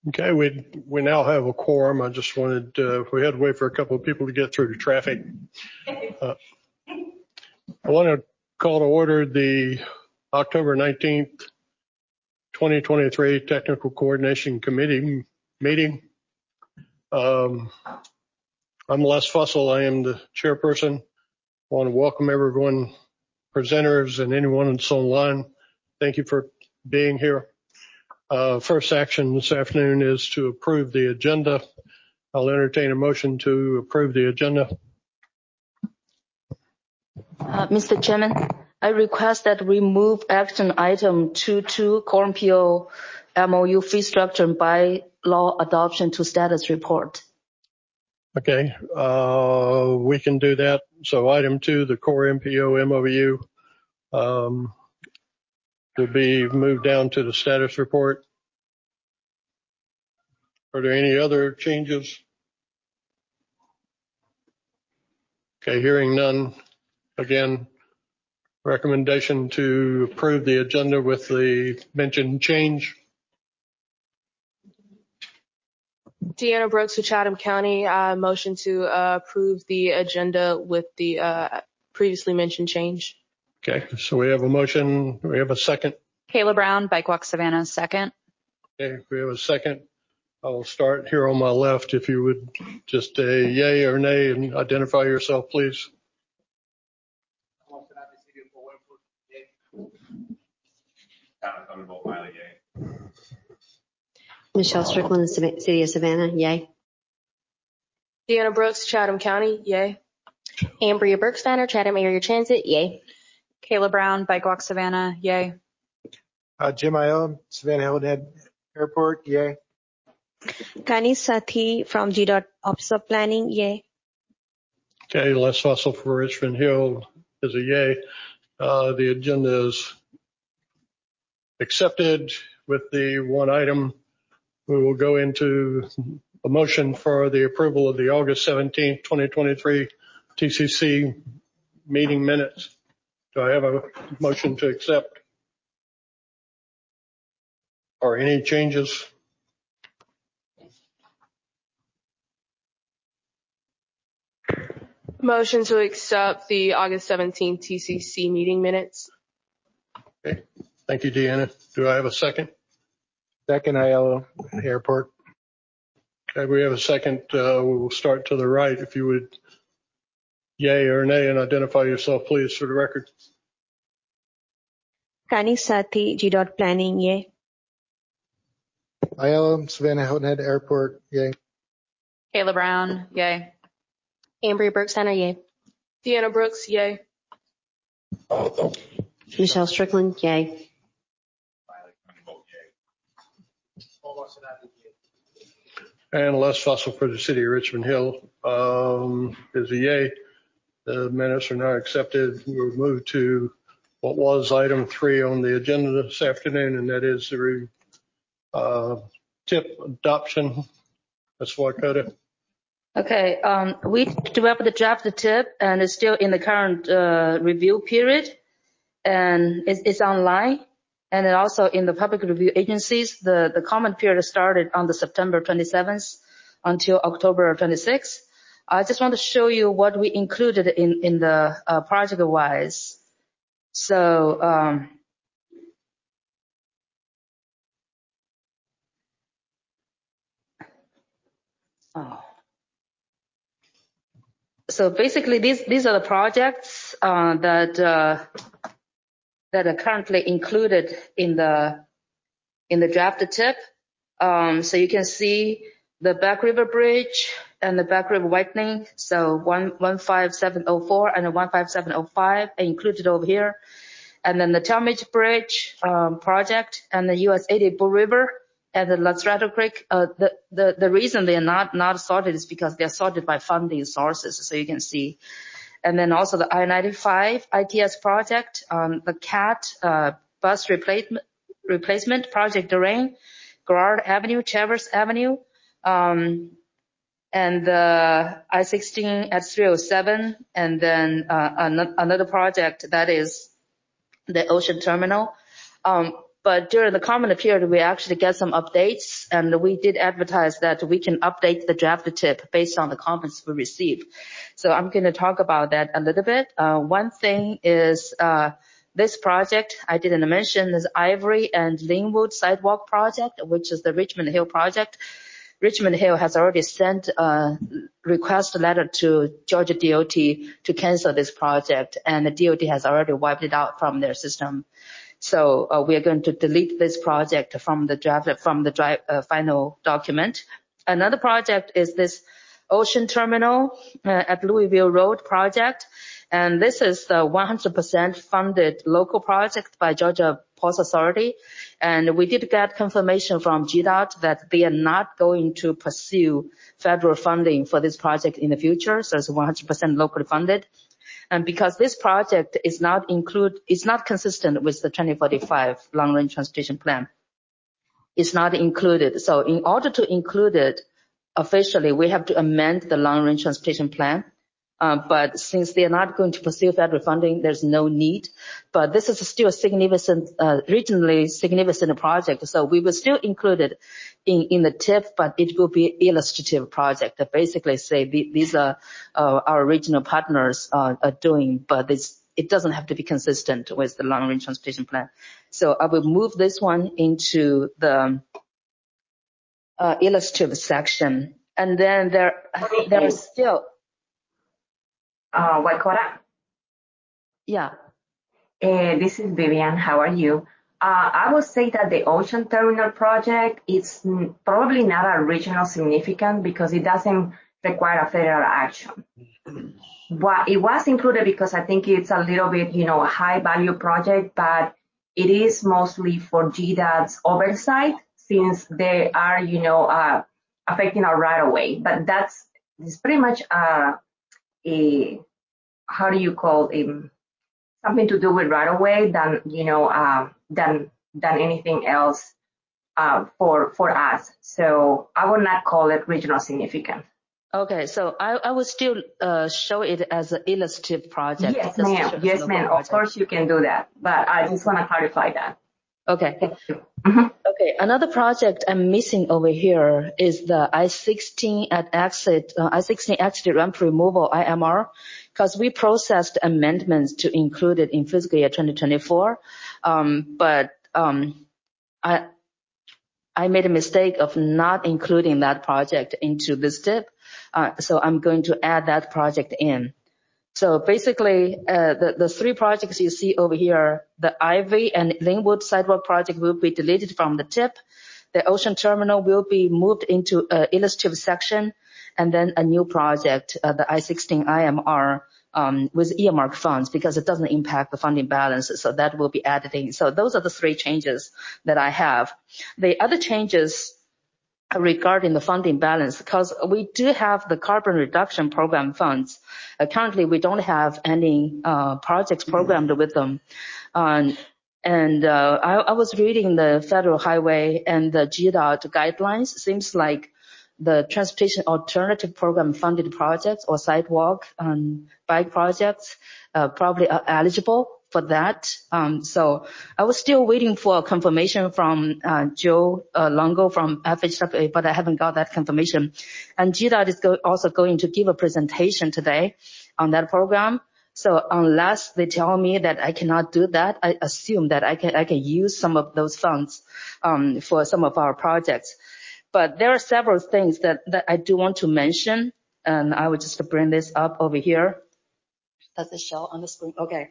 Okay, we now have a quorum. I just wanted, we had to wait for a couple of people to get through the traffic. I want to call to order the October 19th, 2023 Technical Coordination Committee meeting. I'm Les Fussell. I am the chairperson. I want to welcome everyone, presenters, and anyone that's online. Thank you for being here. First action this afternoon is to approve the agenda. I'll entertain a motion to approve the agenda. Mr. Chairman, I request that we move action item 2.2 Quorum PO MOU fee structure and by law adoption to status report. Okay, we can do that. So item 2, the core MPO MOU, will be moved down to the status report. Are there any other changes? Okay, hearing none. Again, recommendation to approve the agenda with the mentioned change. Deanna Brooks with Chatham County, motion to approve the agenda with the previously mentioned change. Okay, so we have a motion. We have a second. Kayla Brown, Bikewalk Savannah, second. Okay, we have a second. I'll start here on my left. If you would just a yay or nay and identify yourself, please. Michelle Strickland, City of Savannah, yay. Deanna Brooks, Chatham County, yay. Ambria Bergsteiner, Chatham Area Transit, yay. Kayla Brown, Bikewalk Savannah, yay. Jim Ione, Savannah Hilton Head Airport, yay. Kani Sathi from GDOT Office of Planning, yay. Okay, Les Fussell for Richmond Hill is a yay. The agenda is accepted with the one item. We will go into a motion for the approval of the August 17th, 2023 TCC meeting minutes. Do I have a motion to accept? Or any changes? Motion to accept the August 17th TCC meeting minutes. Okay, thank you, Deanna. Do I have a second? Second, Aiello Airport. Okay, we have a second. We will start to the right. If you would yay or nay and identify yourself, please, for the record. Kani Sathi, GDOT Planning, yay. Aiello, Savannah Hilton Head Airport, yay. Kayla Brown, yay. Ambria Bergsteiner, yay. Deanna Brooks, yay. Michelle Strickland, yay. And Les Fussell for the City of Richmond Hill is a yay. The minutes are now accepted. We'll move to what was item 3 on the agenda this afternoon, and that is the TIP adoption. That's Waikota. Okay, we developed the draft tip and it's still in the current review period, and it's online. And then also in the public review agencies, the comment period started on the September 27th until October 26th. I just want to show you what we included in the project-wise. So, so basically these are the projects that are currently included in the draft tip. So you can see the Back River Bridge and the Back River Widening. So 15704 and 15705 are included over here. And then the Talmadge Bridge project and the US 80 Bull River and the Lastrato Creek. The reason they are not sorted is because they're sorted by funding sources. So you can see. And then also the I-95 ITS project, the CAT bus replacement project Durain, Garrard Avenue, Traverse Avenue, and the I-16 at 307, and then another project that is the Ocean Terminal. But during the comment period, we actually get some updates, and we did advertise that we can update the draft tip based on the comments we received. So I'm going to talk about that a little bit. One thing is this project I didn't mention is Ivory and Linwood Sidewalk Project, which is the Richmond Hill project. Richmond Hill has already sent a request letter to Georgia DOT to cancel this project, and the DOT has already wiped it out from their system. So we are going to delete this project from the final document. Another project is this Ocean Terminal at Louisville Road project, and this is the 100% funded local project by Georgia Ports Authority. And we did get confirmation from GDOT that they are not going to pursue federal funding for this project in the future, so it's 100% locally funded. And because this project is not consistent with the 2045 long-range transportation plan, it's not included. So in order to include it officially, we have to amend the long-range transportation plan. But since they are not going to pursue federal funding, there's no need. But this is still a significant, regionally significant project, so we will still include it in the TIP, but it will be illustrative project that basically say these are our regional partners are doing, but it doesn't have to be consistent with the long-range transportation plan. So I will move this one into the illustrative section, and then there are still. Waikora. Yeah. This is Vivian. How are you? I would say that the Ocean Terminal project is probably not a regional significant because it doesn't require a federal action. But it was included because I think it's a little bit, a high value project, but it is mostly for GDOT's oversight since they are, affecting our right of way. But it's pretty much how do you call it? Something to do with right of way than anything else for us. So I would not call it regional significant. Okay, so I would still show it as an illustrative project. Yes, ma'am. Yes, ma'am. Of course you can do that, but I just want to clarify that. Okay. Mm-hmm. Okay, another project I'm missing over here is the I-16 exit ramp removal IMR, because we processed amendments to include it in fiscal year 2024. But I made a mistake of not including that project into this TIP. So I'm going to add that project in. So basically, the three projects you see over here, the Ivy and Linwood Sidewalk project will be deleted from the TIP. The Ocean Terminal will be moved into an illustrative section, and then a new project, the I-16 IMR, with earmark funds because it doesn't impact the funding balance. So that will be added in. So those are the three changes that I have. The other changes regarding the funding balance, because we do have the carbon reduction program funds. Currently, we don't have any projects programmed with them. I was reading the Federal Highway and the GDOT guidelines. Seems like the Transportation Alternative Program funded projects or sidewalk and bike projects probably are eligible for that. So I was still waiting for a confirmation from Joe Longo from FHWA, but I haven't got that confirmation. And GDOT is also going to give a presentation today on that program. So unless they tell me that I cannot do that, I assume that I can use some of those funds for some of our projects. But there are several things that I do want to mention, and I will just bring this up over here. Does it show on the screen? Okay.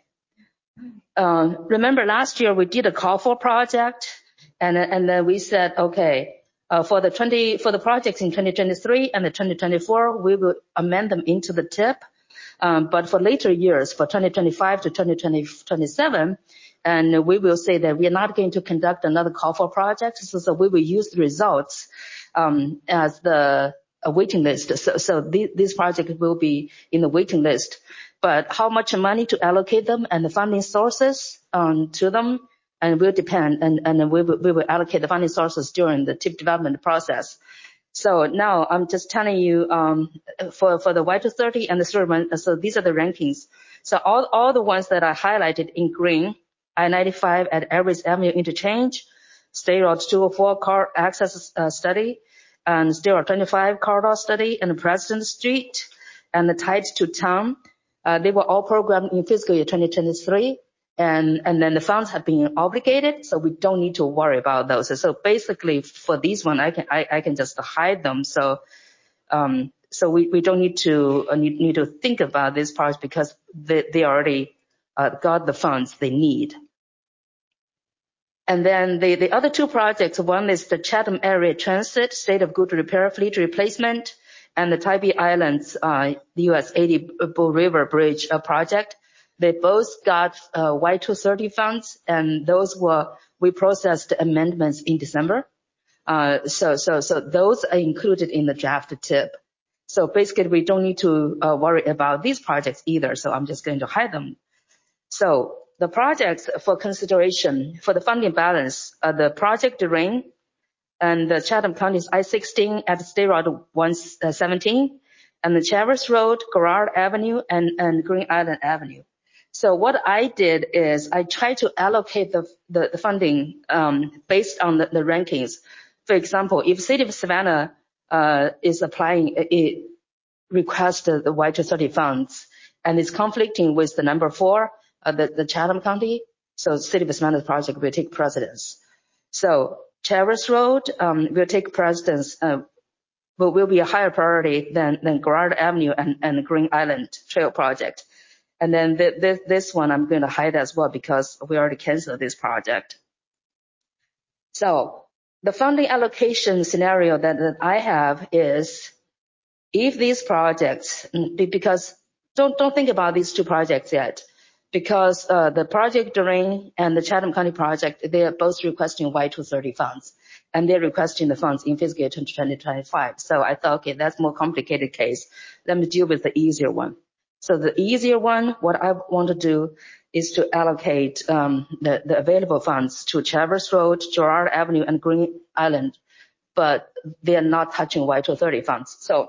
Remember last year we did a call for project, and then we said, okay, for the projects in 2023 and the 2024, we will amend them into the TIP. But for later years, for 2025 to 2027, and we will say that we are not going to conduct another call for projects, so we will use the results as the waiting list. So these projects will be in the waiting list. But how much money to allocate them and the funding sources to them, and will depend, and we will allocate the funding sources during the TIP development process. So now I'm just telling you for the Y230 and the 31, so these are the rankings. So all the ones that are highlighted in green I-95 at Everest Avenue interchange, State Road 204 car access study, and State Road 25 corridor study, and President Street, and the Tied to Town. They were all programmed in fiscal year 2023, and then the funds have been obligated, so we don't need to worry about those. So basically, for these one, I can just hide them. So we don't need to think about this part because they already got the funds they need. And then the other two projects, one is the Chatham Area Transit State of Good Repair Fleet Replacement, and the Tybee Islands US 80 Bull River Bridge project. They both got Y230 funds, and we processed amendments in December. So those are included in the draft tip. So basically, we don't need to worry about these projects either. So I'm just going to hide them. So the projects for consideration for the funding balance are the Project Rain and the Chatham County's I-16 at State Road 117, and the Traverse Road, Garrard Avenue, and Green Island Avenue. So what I did is I tried to allocate the funding based on the rankings. For example, if City of Savannah is applying, it requests the Y230 funds, and it's conflicting with the number 4, the Chatham County, so City of Savannah's project will take precedence. So Traverse Road will take precedence, will be a higher priority than Garrard Avenue and Green Island Trail project. And then this one I'm going to hide as well because we already canceled this project. So the funding allocation scenario that I have is if these projects, because don't think about these two projects yet, because the Project Rain and the Chatham County project, they are both requesting Y230 funds, and they're requesting the funds in fiscal year 2025. So I thought, okay, that's a more complicated case. Let me deal with the easier one. So the easier one, what I want to do is to allocate the available funds to Traverse Road, Garrard Avenue, and Green Island, but they are not touching Y230 funds. So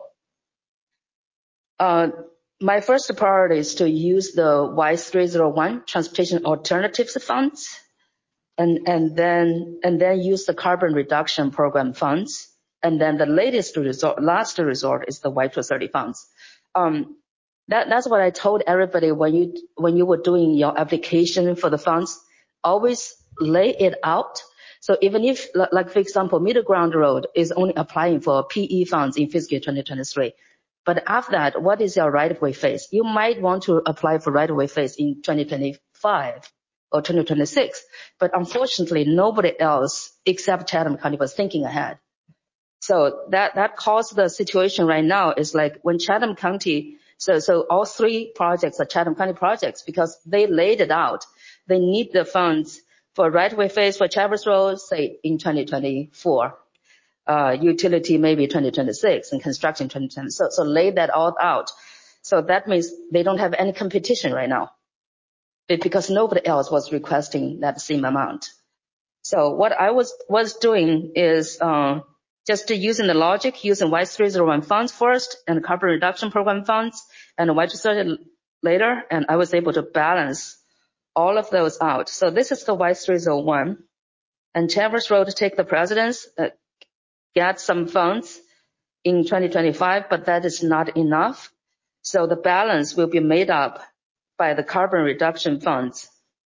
my first priority is to use the Y301 Transportation Alternatives Funds, and then use the Carbon Reduction Program funds, and then the last resort is the Y230 funds. That's what I told everybody when you were doing your application for the funds. Always lay it out. So even if, like for example, Middle Ground Road is only applying for PE funds in fiscal year 2023. But after that, what is your right-of-way phase? You might want to apply for right-of-way phase in 2025 or 2026. But unfortunately, nobody else except Chatham County was thinking ahead. So that caused the situation right now is like when Chatham County, so all three projects are Chatham County projects because they laid it out. They need the funds for right-of-way phase for Traverse Road, say in 2024. Utility maybe 2026 and construction 2020. So lay that all out. So that means they don't have any competition right now because nobody else was requesting that same amount. So what I was doing is just using the logic, using Y301 funds first and Carbon Reduction Program funds and Y230 later, and I was able to balance all of those out. So this is the Y301, and Traverse Road to take the precedence. Get some funds in 2025, but that is not enough. So the balance will be made up by the carbon reduction funds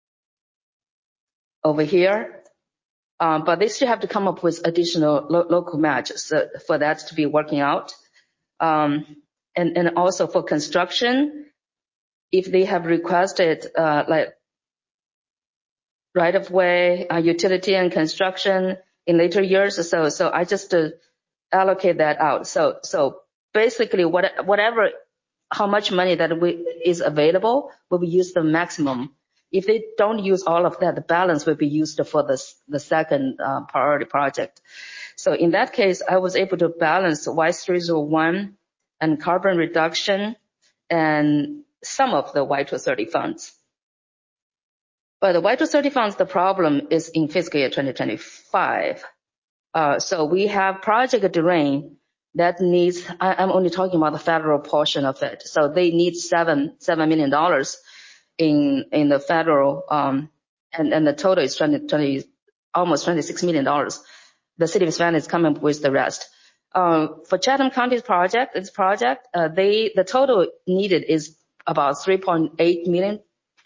over here. But they still have to come up with additional local matches for that to be working out. And also for construction, if they have requested like right-of-way, utility and construction in later years, so I just allocate that out. So basically, whatever, how much money that is available will be used the maximum. If they don't use all of that, the balance will be used for the second priority project. So in that case, I was able to balance Y301 and carbon reduction and some of the Y230 funds. But the Y230 funds, the problem is in fiscal year 2025. So we have Project Rain that needs, I'm only talking about the federal portion of it. So they need $7 million in the federal and the total is almost $26 million. The city of Savannah is coming up with the rest. For Chatham County's project, the total needed is about $3.8 million.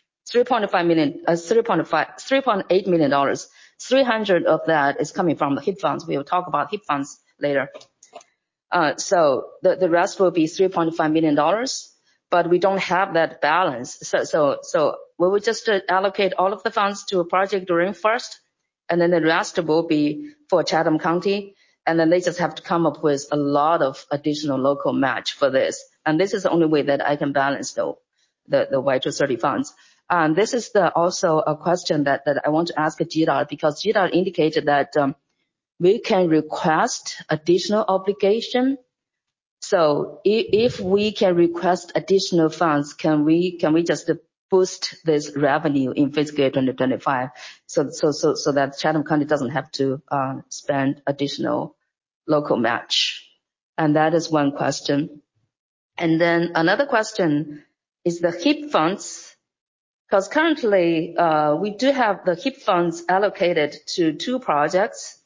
$3.8 million. 300 of that is coming from the HIP funds. We will talk about HIP funds later. So the rest will be $3.5 million, but we don't have that balance. So we will just allocate all of the funds to Project Doreen first, and then the rest will be for Chatham County. And then they just have to come up with a lot of additional local match for this. And this is the only way that I can balance the Y230 funds. This is also a question that I want to ask GDOT, because GDOT indicated that we can request additional obligation. So if we can request additional funds, can we just boost this revenue in fiscal year 2025 so that Chatham County doesn't have to spend additional local match? And that is one question. And then another question is the HIP funds, because currently we do have the HIP funds allocated to two projects.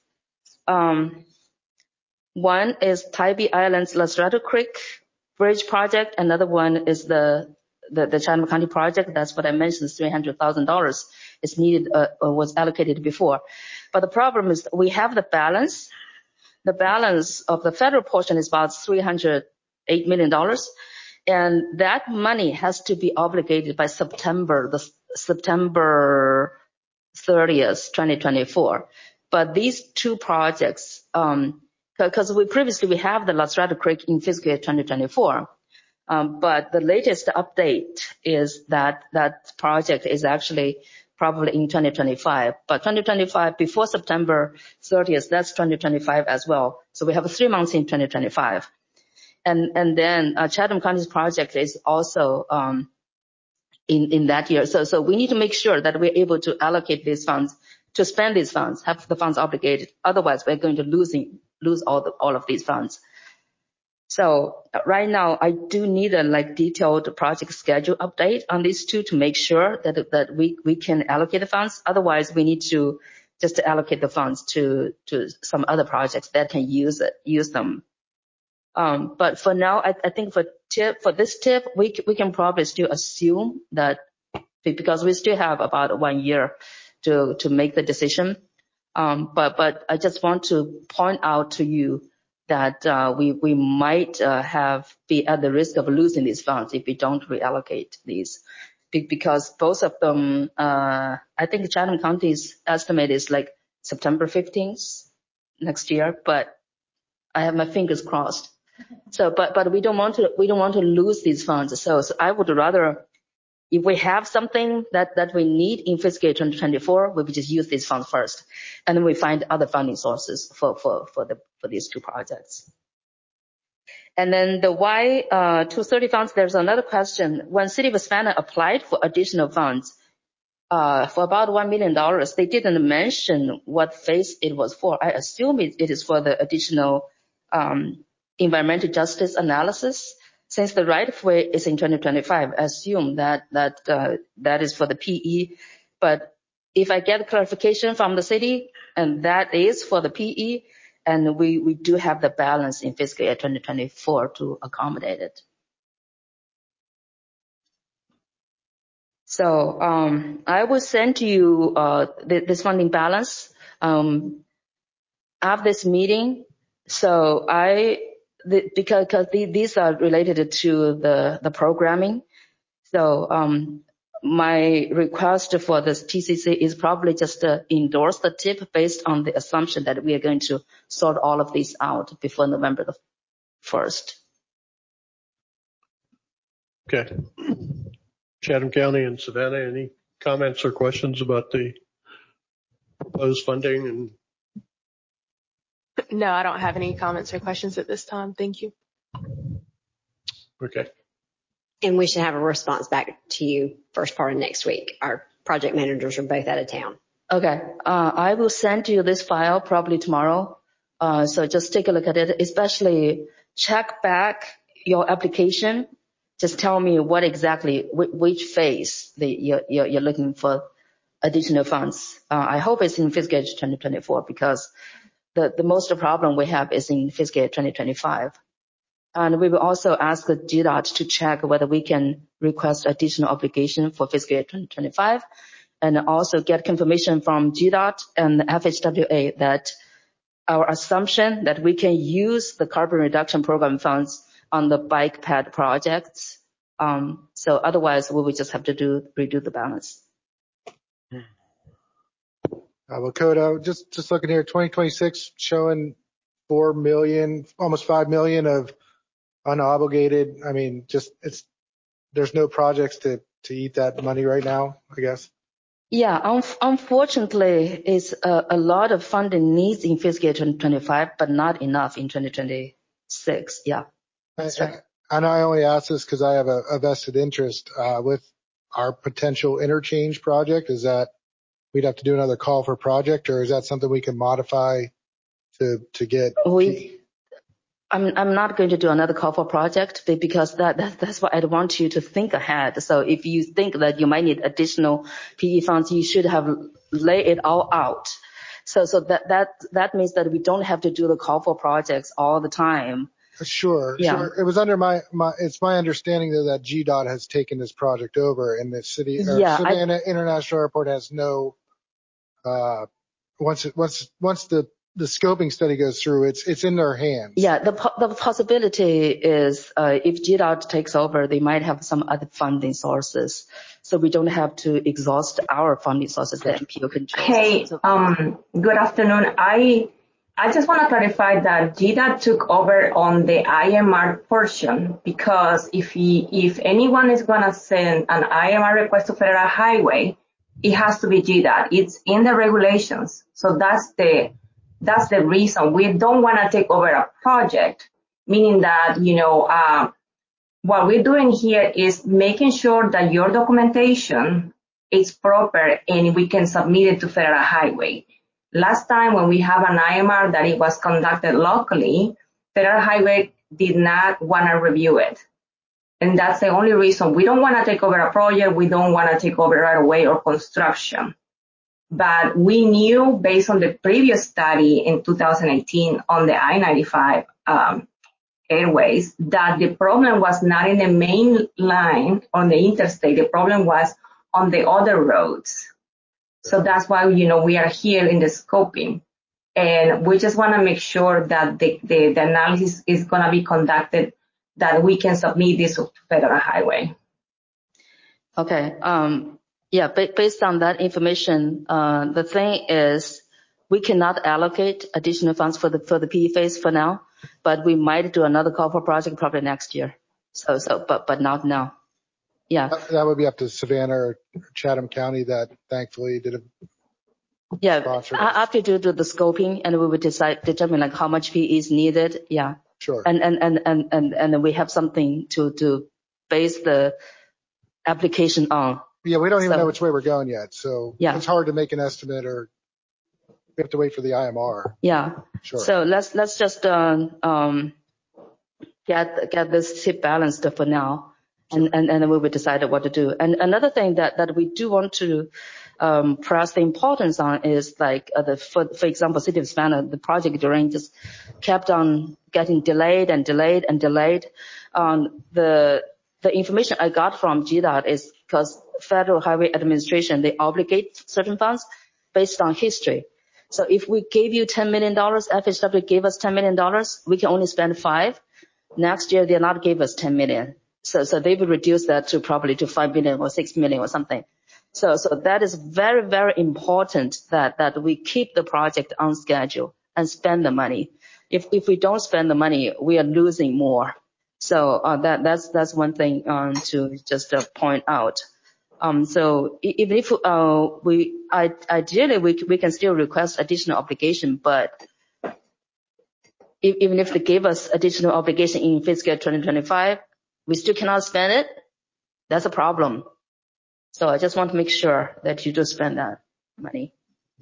One is Tybee Island's Lastrato Creek Bridge project. Another one is the Chatham County project. That's what I mentioned, $300,000 is needed or was allocated before. But the problem is we have the balance. The balance of the federal portion is about $308 million. And that money has to be obligated by September 30th, 2024. But these two projects, because we have the Lastrato Creek in fiscal year 2024. But the latest update is that project is actually probably in 2025. But 2025 before September 30th, that's 2025 as well. So we have 3 months in 2025. And then Chatham County's project is also in that year. So we need to make sure that we're able to allocate these funds, to spend these funds, have the funds obligated. Otherwise, we're going to lose all of these funds. So right now, I do need a detailed project schedule update on these two to make sure that we can allocate the funds. Otherwise, we need to just allocate the funds to some other projects that can use them. But for now, I think for this tip, we can probably still assume that, because we still have about 1 year to make the decision. But I just want to point out to you that we might be at the risk of losing these funds if we don't reallocate these, because both of them, I think Chatham County's estimate is September 15th next year, but I have my fingers crossed. So, but we don't want to lose these funds. So I would rather, if we have something that we need in fiscal year 2024, we would just use these funds first, and then we find other funding sources for these two projects. And then the Y230 funds, there's another question. When City of Savannah applied for additional funds for about $1 million, they didn't mention what phase it was for. I assume it is for the additional environmental justice analysis. Since the right-of-way is in 2025, I assume that is for the PE. But if I get clarification from the city, and that is for the PE, and we do have the balance in fiscal year 2024 to accommodate it. So I will send you this funding balance after this meeting. So because these are related to the programming. So my request for this TCC is probably just to endorse the tip based on the assumption that we are going to sort all of these out before November the 1st. Okay. Chatham County and Savannah, any comments or questions about the proposed funding? And No, I don't have any comments or questions at this time. Thank you. okay. And we should have a response back to you first part of next week. Our project managers are both out of town. Okay. I will send you this file probably tomorrow. So just take a look at it, especially check back your application. Just tell me what exactly, which phase you're looking for additional funds. I hope it's in fiscal year 2024 because the most problem we have is in fiscal year 2025. And we will also ask the GDOT to check whether we can request additional obligation for fiscal year 2025 and also get confirmation from GDOT and FHWA that our assumption that we can use the carbon reduction program funds on the bike pad projects. So otherwise we will just have to redo the balance. Lakota, just looking here, 2026 showing 4 million, almost 5 million of unobligated. I mean, there's no projects to eat that money right now, I guess. Yeah, unfortunately, it's a lot of funding needs in fiscal year 2025, but not enough in 2026. Yeah, that's right. And I only ask this because I have a vested interest with our potential interchange project. Is that we'd have to do another call for project, or is that something we can modify to get? I'm not going to do another call for project because that's what I'd want you to think ahead. So if you think that you might need additional PE funds, you should have laid it all out. So that means that we don't have to do the call for projects all the time. Sure. Yeah. Sure. It was under it's my understanding though that GDOT has taken this project over and the city, Savannah International Airport has no, once the scoping study goes through, it's in their hands. Yeah, the possibility is if GDOT takes over, they might have some other funding sources, so we don't have to exhaust our funding sources that MPO controls. Hey, good afternoon. I just want to clarify that GDOT took over on the IMR portion because if anyone is going to send an IMR request to Federal Highway, it has to be GDOT. It's in the regulations, so that's the reason. We don't want to take over a project, meaning that, what we're doing here is making sure that your documentation is proper and we can submit it to Federal Highway. Last time when we have an IMR that it was conducted locally, Federal Highway did not want to review it. And that's the only reason. We don't want to take over a project. We don't want to take over right away or construction. But we knew based on the previous study in 2018 on the I-95 airways that the problem was not in the main line on the interstate. The problem was on the other roads. So that's why, we are here in the scoping. And we just want to make sure that the analysis is going to be conducted, that we can submit this to Federal Highway. Okay. Yeah, based on that information, the thing is we cannot allocate additional funds for the PE phase for now, but we might do another call for project probably next year. But not now. Yeah. That would be up to Savannah or Chatham County that thankfully did sponsor. After do the scoping and we would determine like how much PE is needed. Yeah. Sure. And we have something to base the application on. Yeah, we don't even know which way we're going yet. So it's hard to make an estimate, or we have to wait for the IMR. Yeah. Sure. So let's just get this tip balanced for now. And then we will decide what to do. And another thing that we do want to press the importance on is like for example, City of Savannah, the project during just kept on getting delayed. The information I got from GDOT is because Federal Highway Administration, they obligate certain funds based on history. So if we gave you $10 million, FHW gave us $10 million, we can only spend 5. Next year, they'll not give us 10 million. So they will reduce that to probably to 5 million or 6 million or something. So that is very, very important that we keep the project on schedule and spend the money. If we don't spend the money, we are losing more. So that's one thing to just point out. So even if ideally we can still request additional obligation, but even if they give us additional obligation in fiscal 2025, we still cannot spend it. That's a problem. So I just want to make sure that you do spend that money.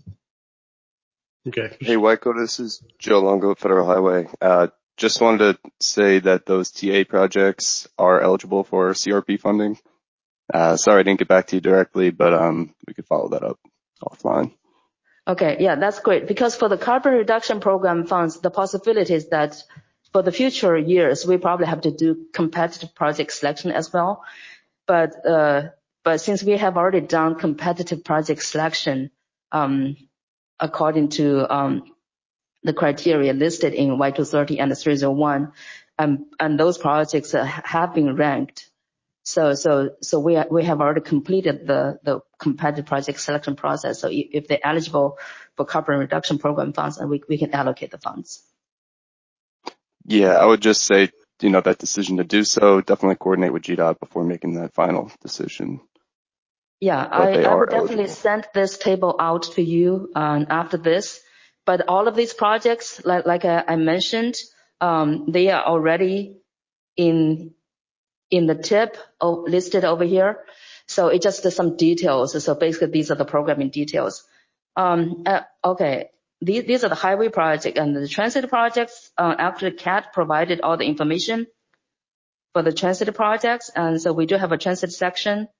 Okay. Hey, Waco, this is Joe Longo, Federal Highway. Just wanted to say that those TA projects are eligible for CRP funding. Sorry I didn't get back to you directly, but we could follow that up. offline. Okay, yeah, that's great. Because for the carbon reduction program funds, the possibility is that for the future years, we probably have to do competitive project selection as well. But since we have already done competitive project selection, according to the criteria listed in Y230 and 301, and those projects have been ranked. So we have already completed the competitive project selection process. So if they're eligible for carbon reduction program funds, and we can allocate the funds. Yeah, I would just say, that decision to do so, definitely coordinate with GDOT before making that final decision. Yeah, I would definitely send this table out to you after this. But all of these projects, like I mentioned, they are already in the tip listed over here. So it's just some details. So basically, these are the programming details. Okay. These are the highway project and the transit projects. Actually, CAT provided all the information for the transit projects. And so we do have a transit section.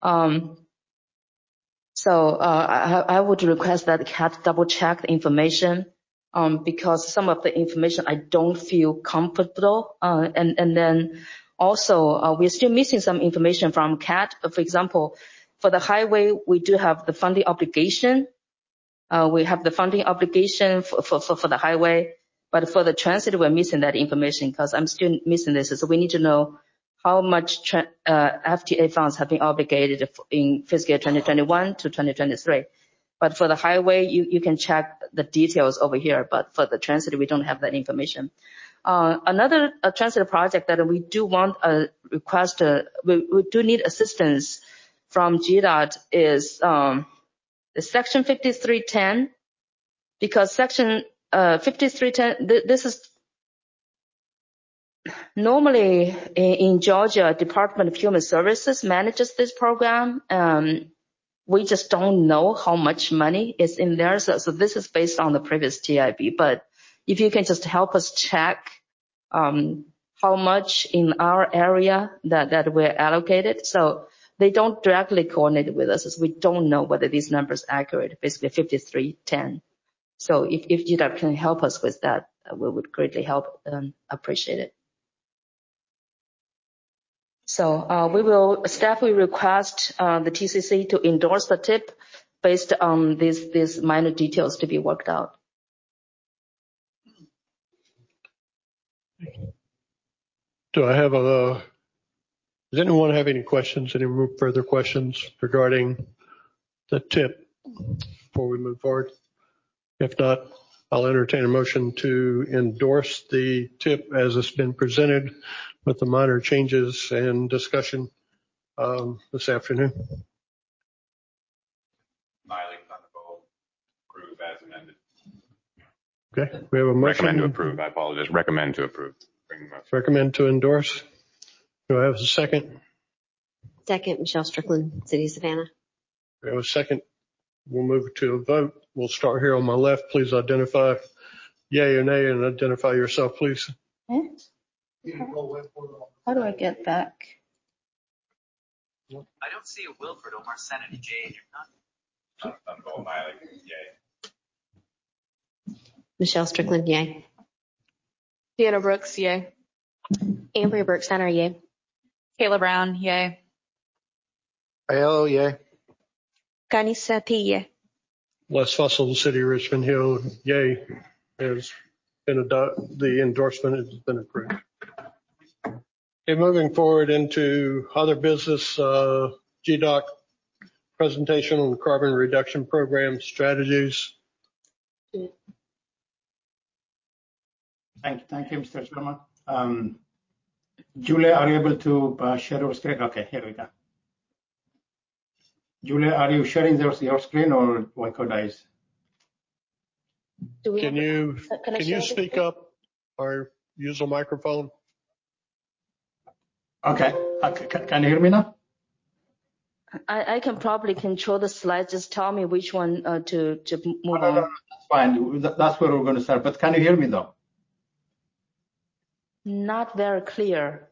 So I would request that CAT double check the information because some of the information I don't feel comfortable. And then also we're still missing some information from CAT. For example, for the highway, we do have the funding obligation. We have the funding obligation for the highway, but for the transit, we're missing that information because I'm still missing this. So we need to know how much FTA funds have been obligated in fiscal year 2021 to 2023. But for the highway, you can check the details over here. But for the transit, we don't have that information. Another transit project that we do want a request, we do need assistance from GDOT is the Section 5310, because Section 5310, this is normally in Georgia, Department of Human Services manages this program. We just don't know how much money is in there. So this is based on the previous TIB. But if you can just help us check how much in our area that we're allocated. So they don't directly coordinate with us, as we don't know whether these numbers are accurate, basically 5310. So if GDOT can help us with that, we would greatly help and appreciate it. So staff will request the TCC to endorse the TIP based on these minor details to be worked out. Does anyone have any questions, any further questions regarding the TIP before we move forward? If not, I'll entertain a motion to endorse the TIP as it's been presented with the minor changes and discussion this afternoon. Miley, Thunderbolt, approve as amended. Okay, we have a motion. Recommend to approve. I apologize. Recommend to approve. Recommend to endorse. Do I have a second? Second, Michelle Strickland, City of Savannah. We have a second. We'll move to a vote. We'll start here on my left. Please identify yay or nay and identify yourself, please. How do I get back? I don't see a Wilford Omar Senate J. Thunderbolt, Miley, yay. Michelle Strickland, yay. Deanna Brooks, yay. Andrea Bergsteiner, yay. Kayla Brown, yay. Aiello, yay. Connie Sethi, yay. Les Fussell, City of Richmond Hill, yay. Has been the endorsement has been approved. Okay, moving forward into other business, GDOT presentation on carbon reduction program strategies. Thank you, Mr. Chairman. Julia, are you able to share your screen? Okay, here we go. Julia, are you sharing your screen or Wyckoff? Can you speak up or use a microphone? Okay. Can you hear me now? I can probably control the slides. Just tell me which one to move on. No, that's fine. That's where we're going to start. But can you hear me though? Not very clear.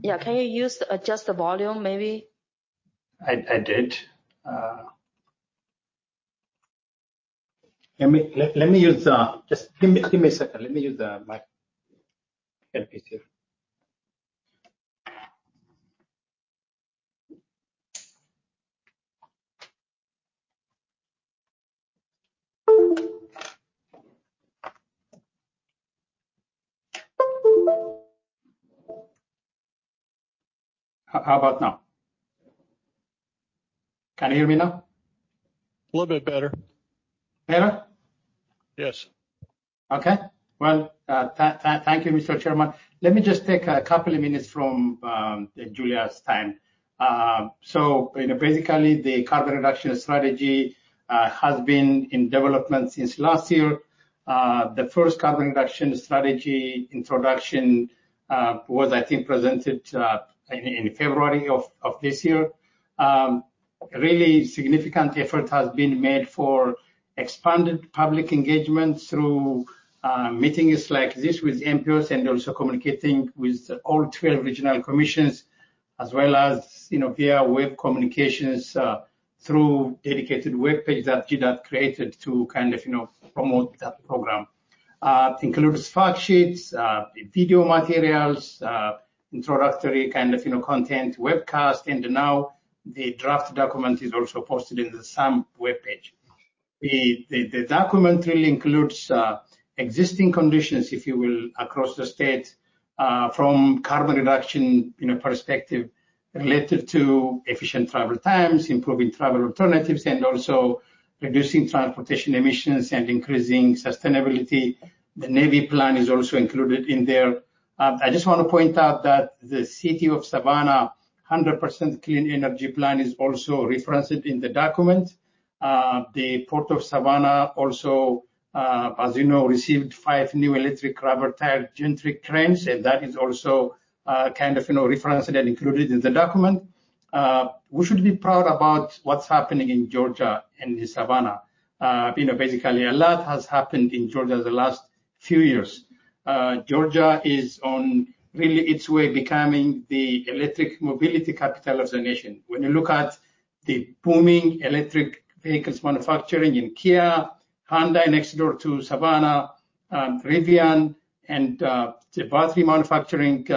Yeah, can you adjust the volume maybe? I did. Let me use just give me a second. Let me use my headpiece here. How about now? Can you hear me now? A little bit better. Better? Yes. Okay. Well, thank you, Mr. Chairman. Let me just take a couple of minutes from Julia's time. So, basically, the carbon reduction strategy has been in development since last year. The first carbon reduction strategy introduction was, I think, presented in February of this year. Really significant effort has been made for expanded public engagement through meetings like this with MPOs and also communicating with all 12 regional commissions, as well as via web communications through dedicated web page that GDOT created to kind of promote that program. Includes fact sheets, video materials, introductory kind of content, webcast, and now the draft document is also posted in the SAM webpage. The document really includes existing conditions, if you will, across the state from carbon reduction perspective related to efficient travel times, improving travel alternatives, and also reducing transportation emissions and increasing sustainability. The Navy plan is also included in there. I just want to point out that the City of Savannah 100% clean energy plan is also referenced in the document. The Port of Savannah also, as you know, received 5 new electric rubber-tired gantry cranes, and that is also kind of referenced and included in the document. We should be proud about what's happening in Georgia and in Savannah. Basically, a lot has happened in Georgia the last few years. Georgia is on really its way becoming the electric mobility capital of the nation. When you look at the booming electric vehicles manufacturing in Kia, Hyundai next door to Savannah, Rivian, and the battery manufacturing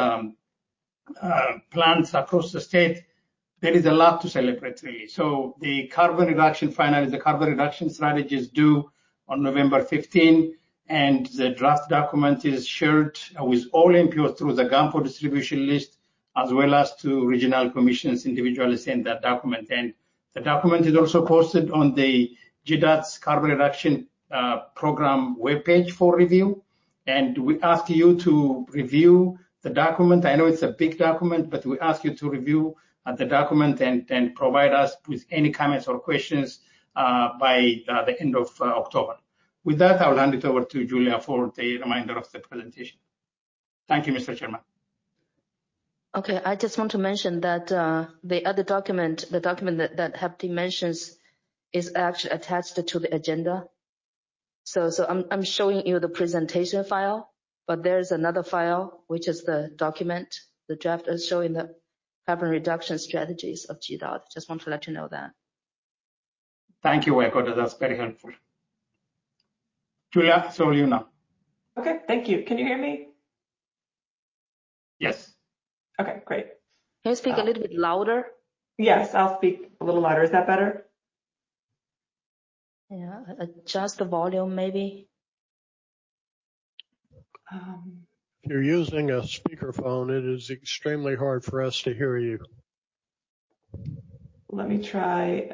plants across the state, there is a lot to celebrate, really. So the carbon reduction, finally, the carbon reduction strategy is due on November 15, and the draft document is shared with all MPOs through the GAMPO distribution list, as well as to regional commissions individually send that document. And the document is also posted on the GDOT's carbon reduction program webpage for review. And we ask you to review the document. I know it's a big document, but we ask you to review the document and provide us with any comments or questions by the end of October. With that, I will hand it over to Julia for the remainder of the presentation. Thank you, Mr. Chairman. Okay, I just want to mention that the other document, the document that Hepty mentions, is actually attached to the agenda. So I'm showing you the presentation file, but there's another file, which is the document. The draft is showing the carbon reduction strategies of GDOT. Just want to let you know that. Thank you, Wekoda. That's very helpful. Julia, it's all you now. Okay, thank you. Can you hear me? Yes. Okay, great. Can you speak a little bit louder? Yes, I'll speak a little louder. Is that better? Yeah, adjust the volume maybe. If you're using a speakerphone, it is extremely hard for us to hear you. Let me try.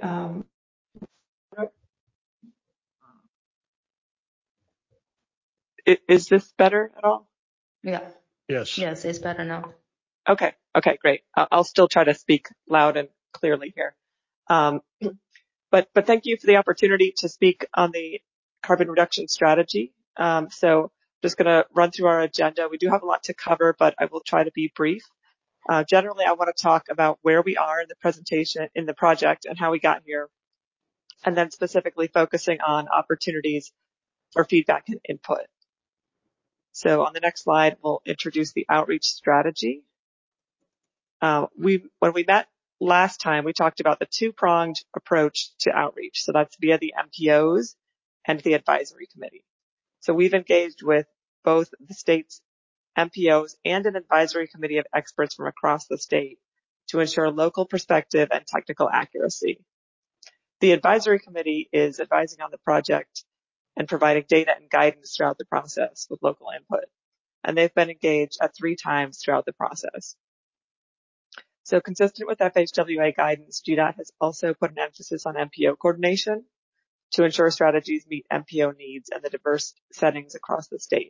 Is this better at all? Yeah. Yes. Yes, it's better now. Okay, great. I'll still try to speak loud and clearly here. But thank you for the opportunity to speak on the carbon reduction strategy. So just going to run through our agenda. We do have a lot to cover, but I will try to be brief. Generally, I want to talk about where we are in the presentation, in the project, and how we got here, and then specifically focusing on opportunities for feedback and input. So on the next slide, we'll introduce the outreach strategy. When we met last time, we talked about the two-pronged approach to outreach. So that's via the MPOs and the advisory committee. So we've engaged with both the state's MPOs and an advisory committee of experts from across the state to ensure local perspective and technical accuracy. The advisory committee is advising on the project and providing data and guidance throughout the process with local input. And they've been engaged at 3 times throughout the process. So consistent with FHWA guidance, GDOT has also put an emphasis on MPO coordination to ensure strategies meet MPO needs and the diverse settings across the state.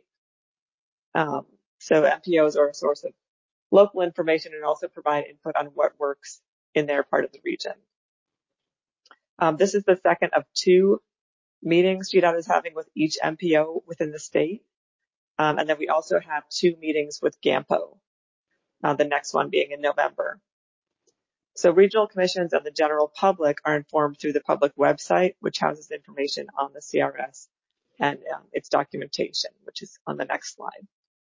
So MPOs are a source of local information and also provide input on what works in their part of the region. This is the second of 2 meetings GDOT is having with each MPO within the state. And then we also have 2 meetings with GAMPO, the next one being in November. So regional commissions and the general public are informed through the public website, which houses information on the CRS and its documentation, which is on the next slide.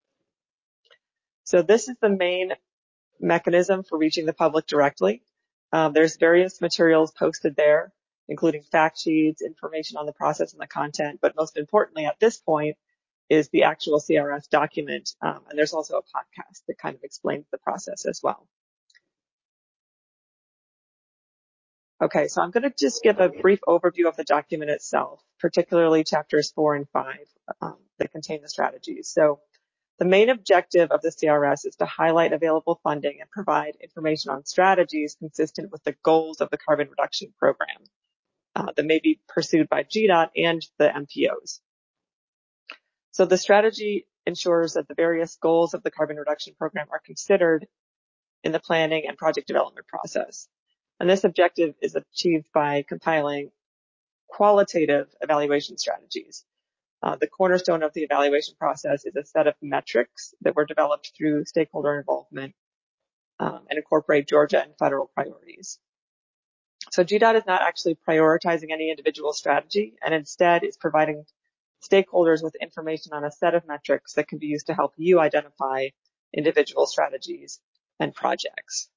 So this is the main mechanism for reaching the public directly. There's various materials posted there, including fact sheets, information on the process and the content, but most importantly at this point is the actual CRS document. And there's also a podcast that kind of explains the process as well. Okay, so I'm going to just give a brief overview of the document itself, particularly chapters 4 and 5 that contain the strategies. So the main objective of the CRS is to highlight available funding and provide information on strategies consistent with the goals of the carbon reduction program that may be pursued by GDOT and the MPOs. So the strategy ensures that the various goals of the carbon reduction program are considered in the planning and project development process. And this objective is achieved by compiling qualitative evaluation strategies. The cornerstone of the evaluation process is a set of metrics that were developed through stakeholder involvement and incorporate Georgia and federal priorities. So GDOT is not actually prioritizing any individual strategy, and instead is providing stakeholders with information on a set of metrics that can be used to help you identify individual strategies and projects.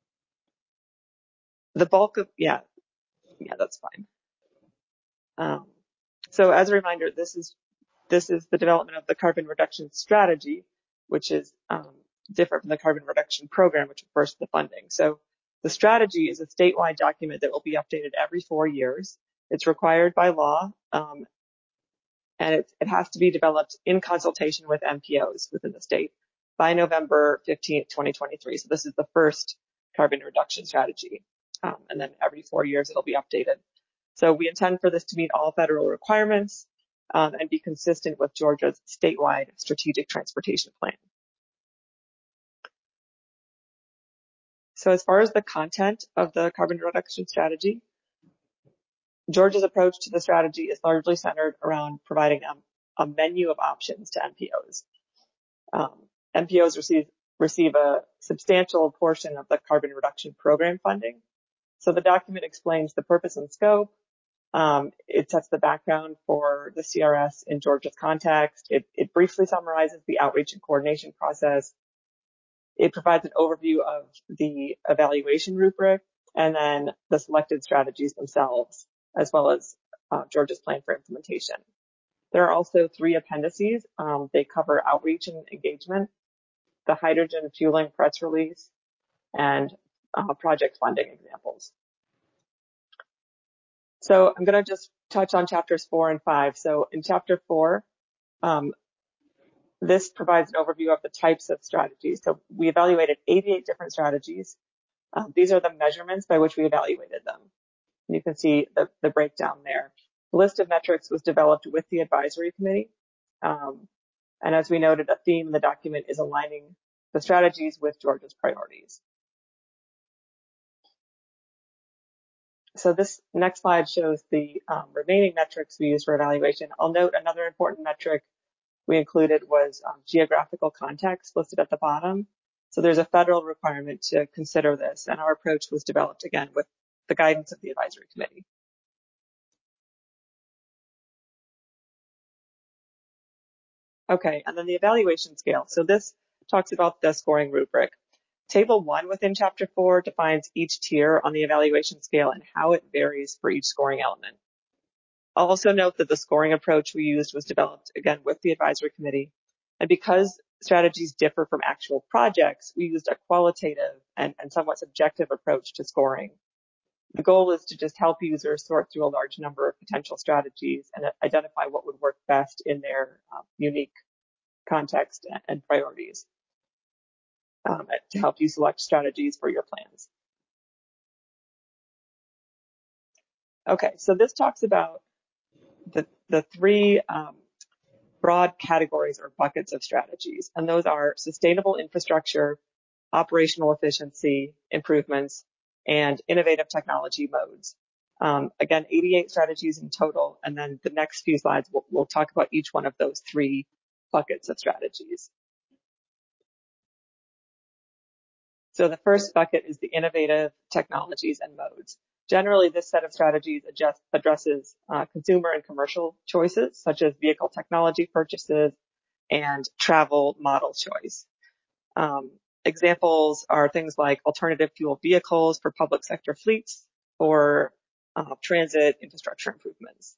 The bulk of, that's fine. So as a reminder, this is the development of the carbon reduction strategy, which is different from the carbon reduction program, which refers to the funding. So the strategy is a statewide document that will be updated every 4 years. It's required by law, and it has to be developed in consultation with MPOs within the state by November 15th, 2023. So this is the first carbon reduction strategy. And then every 4 years it'll be updated. So we intend for this to meet all federal requirements and be consistent with Georgia's statewide strategic transportation plan. So as far as the content of the carbon reduction strategy, Georgia's approach to the strategy is largely centered around providing a menu of options to MPOs. MPOs receive a substantial portion of the carbon reduction program funding. So the document explains the purpose and scope. It sets the background for the CRS in Georgia's context. It briefly summarizes the outreach and coordination process. It provides an overview of the evaluation rubric and then the selected strategies themselves, as well as Georgia's plan for implementation. There are also 3 appendices. They cover outreach and engagement, the hydrogen fueling press release, and project funding examples. So I'm going to just touch on chapters 4 and 5. So in chapter 4, this provides an overview of the types of strategies. So we evaluated 88 different strategies. These are the measurements by which we evaluated them. And you can see the breakdown there. The list of metrics was developed with the advisory committee. And as we noted, a theme in the document is aligning the strategies with Georgia's priorities. So this next slide shows the remaining metrics we use for evaluation. I'll note another important metric we included was geographical context listed at the bottom. So there's a federal requirement to consider this, and our approach was developed again with the guidance of the advisory committee. Okay, and then the evaluation scale. So this talks about the scoring rubric. Table 1 within Chapter 4 defines each tier on the evaluation scale and how it varies for each scoring element. I'll also note that the scoring approach we used was developed, again, with the advisory committee. And because strategies differ from actual projects, we used a qualitative and somewhat subjective approach to scoring. The goal is to just help users sort through a large number of potential strategies and identify what would work best in their unique context and priorities to help you select strategies for your plans. Okay, so this talks about the three broad categories or buckets of strategies, and those are sustainable infrastructure, operational efficiency improvements, and innovative technology modes. Again, 88 strategies in total, and then the next few slides we'll talk about each one of those three buckets of strategies. So the first bucket is the innovative technologies and modes. Generally, this set of strategies addresses consumer and commercial choices, such as vehicle technology purchases and travel model choice. Examples are things like alternative fuel vehicles for public sector fleets or transit infrastructure improvements,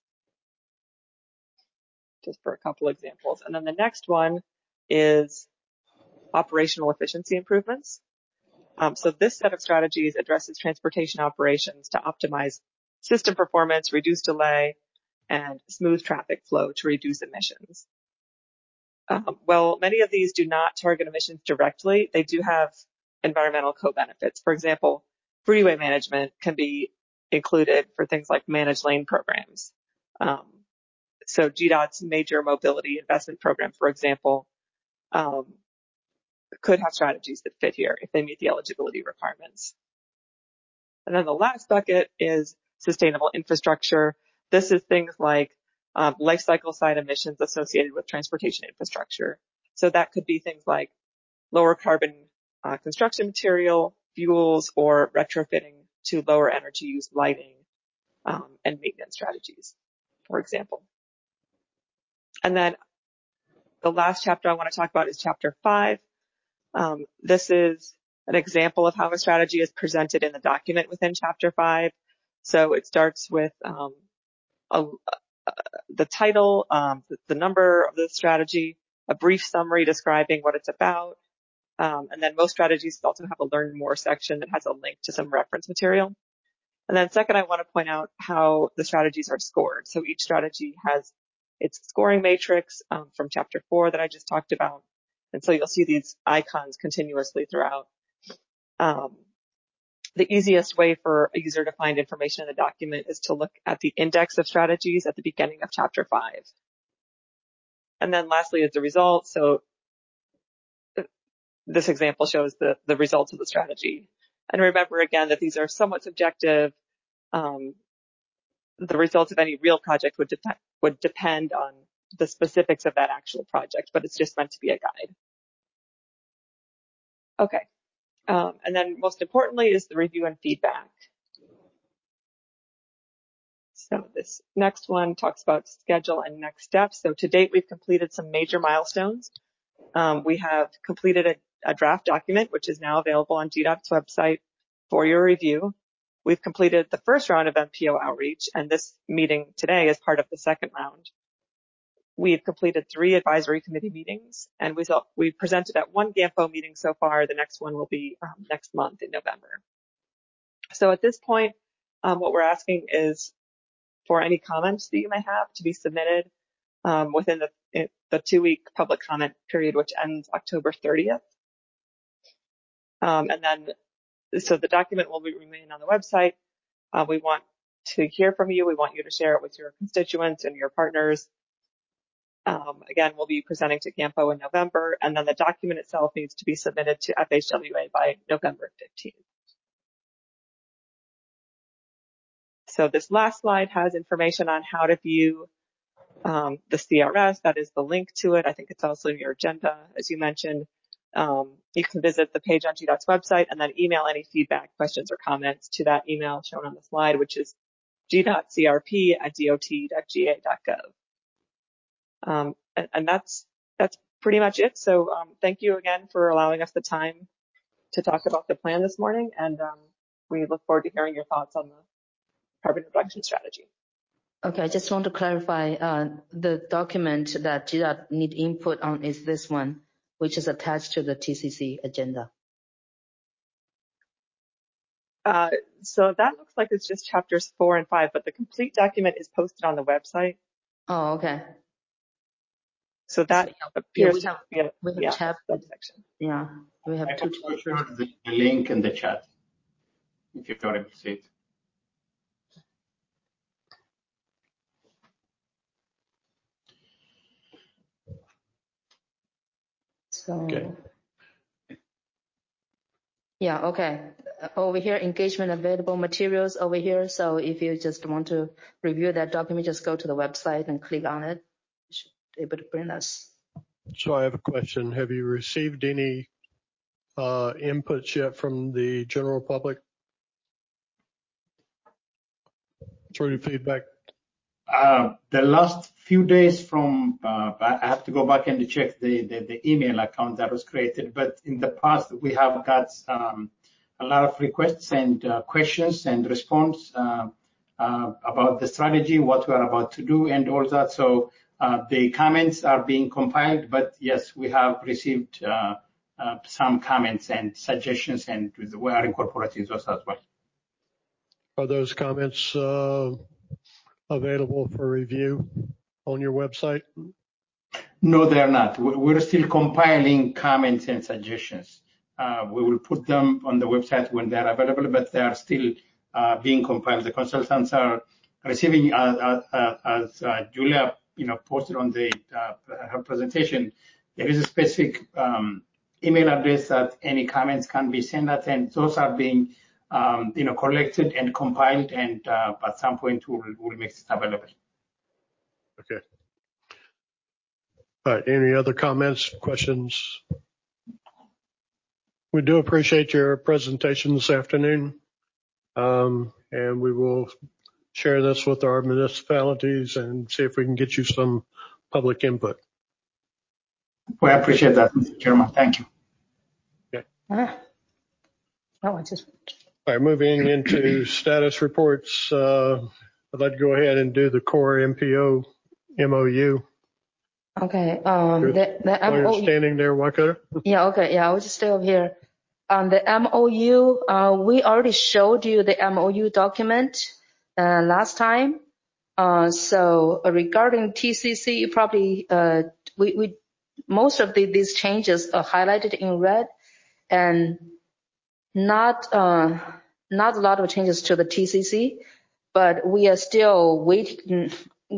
just for a couple examples. And then the next one is operational efficiency improvements. So this set of strategies addresses transportation operations to optimize system performance, reduce delay, and smooth traffic flow to reduce emissions. Well, many of these do not target emissions directly. They do have environmental co-benefits. For example, freeway management can be included for things like managed lane programs. So GDOT's major mobility investment program, for example, could have strategies that fit here if they meet the eligibility requirements. And then the last bucket is sustainable infrastructure. This is things like life cycle side emissions associated with transportation infrastructure. So that could be things like lower carbon construction material, fuels, or retrofitting to lower energy use lighting and maintenance strategies, for example. And then the last chapter I want to talk about is Chapter 5. This is an example of how a strategy is presented in the document within Chapter 5. So it starts with the title, the number of the strategy, a brief summary describing what it's about, and then most strategies also have a learn more section that has a link to some reference material. And then second, I want to point out how the strategies are scored. So each strategy has its scoring matrix from Chapter 4 that I just talked about. And so you'll see these icons continuously throughout. The easiest way for a user to find information in the document is to look at the index of strategies at the beginning of Chapter 5. And then lastly is the results. So this example shows the results of the strategy. And remember again that these are somewhat subjective. The results of any real project would depend on the specifics of that actual project, but it's just meant to be a guide. Okay. And then most importantly is the review and feedback. So this next one talks about schedule and next steps. So to date, we've completed some major milestones. We have completed a draft document, which is now available on GDOT's website for your review. We've completed the first round of MPO outreach, and this meeting today is part of the second round. We've completed 3 advisory committee meetings, and we've presented at 1 GAMPO meeting so far. The next one will be next month in November. So at this point, what we're asking is for any comments that you may have to be submitted within the 2-week public comment period, which ends October 30th. And then, so the document will remain on the website. We want to hear from you. We want you to share it with your constituents and your partners. Again, we'll be presenting to GAMPO in November, and then the document itself needs to be submitted to FHWA by November 15th. So this last slide has information on how to view the CRS. That is the link to it. I think it's also in your agenda, as you mentioned. You can visit the page on GDOT's website and then email any feedback, questions, or comments to that email shown on the slide, which is gdotcrp@dot.ga.gov. And that's pretty much it. So thank you again for allowing us the time to talk about the plan this morning, and we look forward to hearing your thoughts on the carbon reduction strategy. Okay, I just want to clarify, the document that GDOT need input on is this one, which is attached to the TCC agenda. So that looks like it's just chapters 4 and 5, but the complete document is posted on the website. Oh, okay. So that appears to be we have chapter, subsection. Yeah, we have two chapters. The link in the chat, if you're able to see it. So, okay. Yeah, okay. Over here, engagement available materials over here. So if you just want to review that document, just go to the website and click on it. It should be able to bring us. So I have a question. Have you received any inputs yet from the general public through feedback? The last few days from, I have to go back and check the email account that was created, but in the past we have got a lot of requests and questions and response about the strategy, what we are about to do and all that. So the comments are being compiled, but yes, we have received some comments and suggestions, and we are incorporating those as well. Are those comments available for review on your website? No, they're not. We're still compiling comments and suggestions. We will put them on the website when they're available, but they are still being compiled. The consultants are receiving, as Julia, posted on her presentation. There is a specific email address that any comments can be sent at, and those are being collected and compiled, and at some point we'll make it available. Okay. All right. Any other comments, questions? We do appreciate your presentation this afternoon, and we will share this with our municipalities and see if we can get you some public input. We appreciate that, Mr. Chairman. Thank you. Okay. I just. All right, moving into status reports. I'd like to go ahead and do the core MPO MOU. Okay. While you're standing there, Wakota? Yeah. Okay. Yeah. I will just stay over here. The MOU. We already showed you the MOU document last time. So regarding TCC, you probably we most of these changes are highlighted in red, and not a lot of changes to the TCC, but we are still waiting.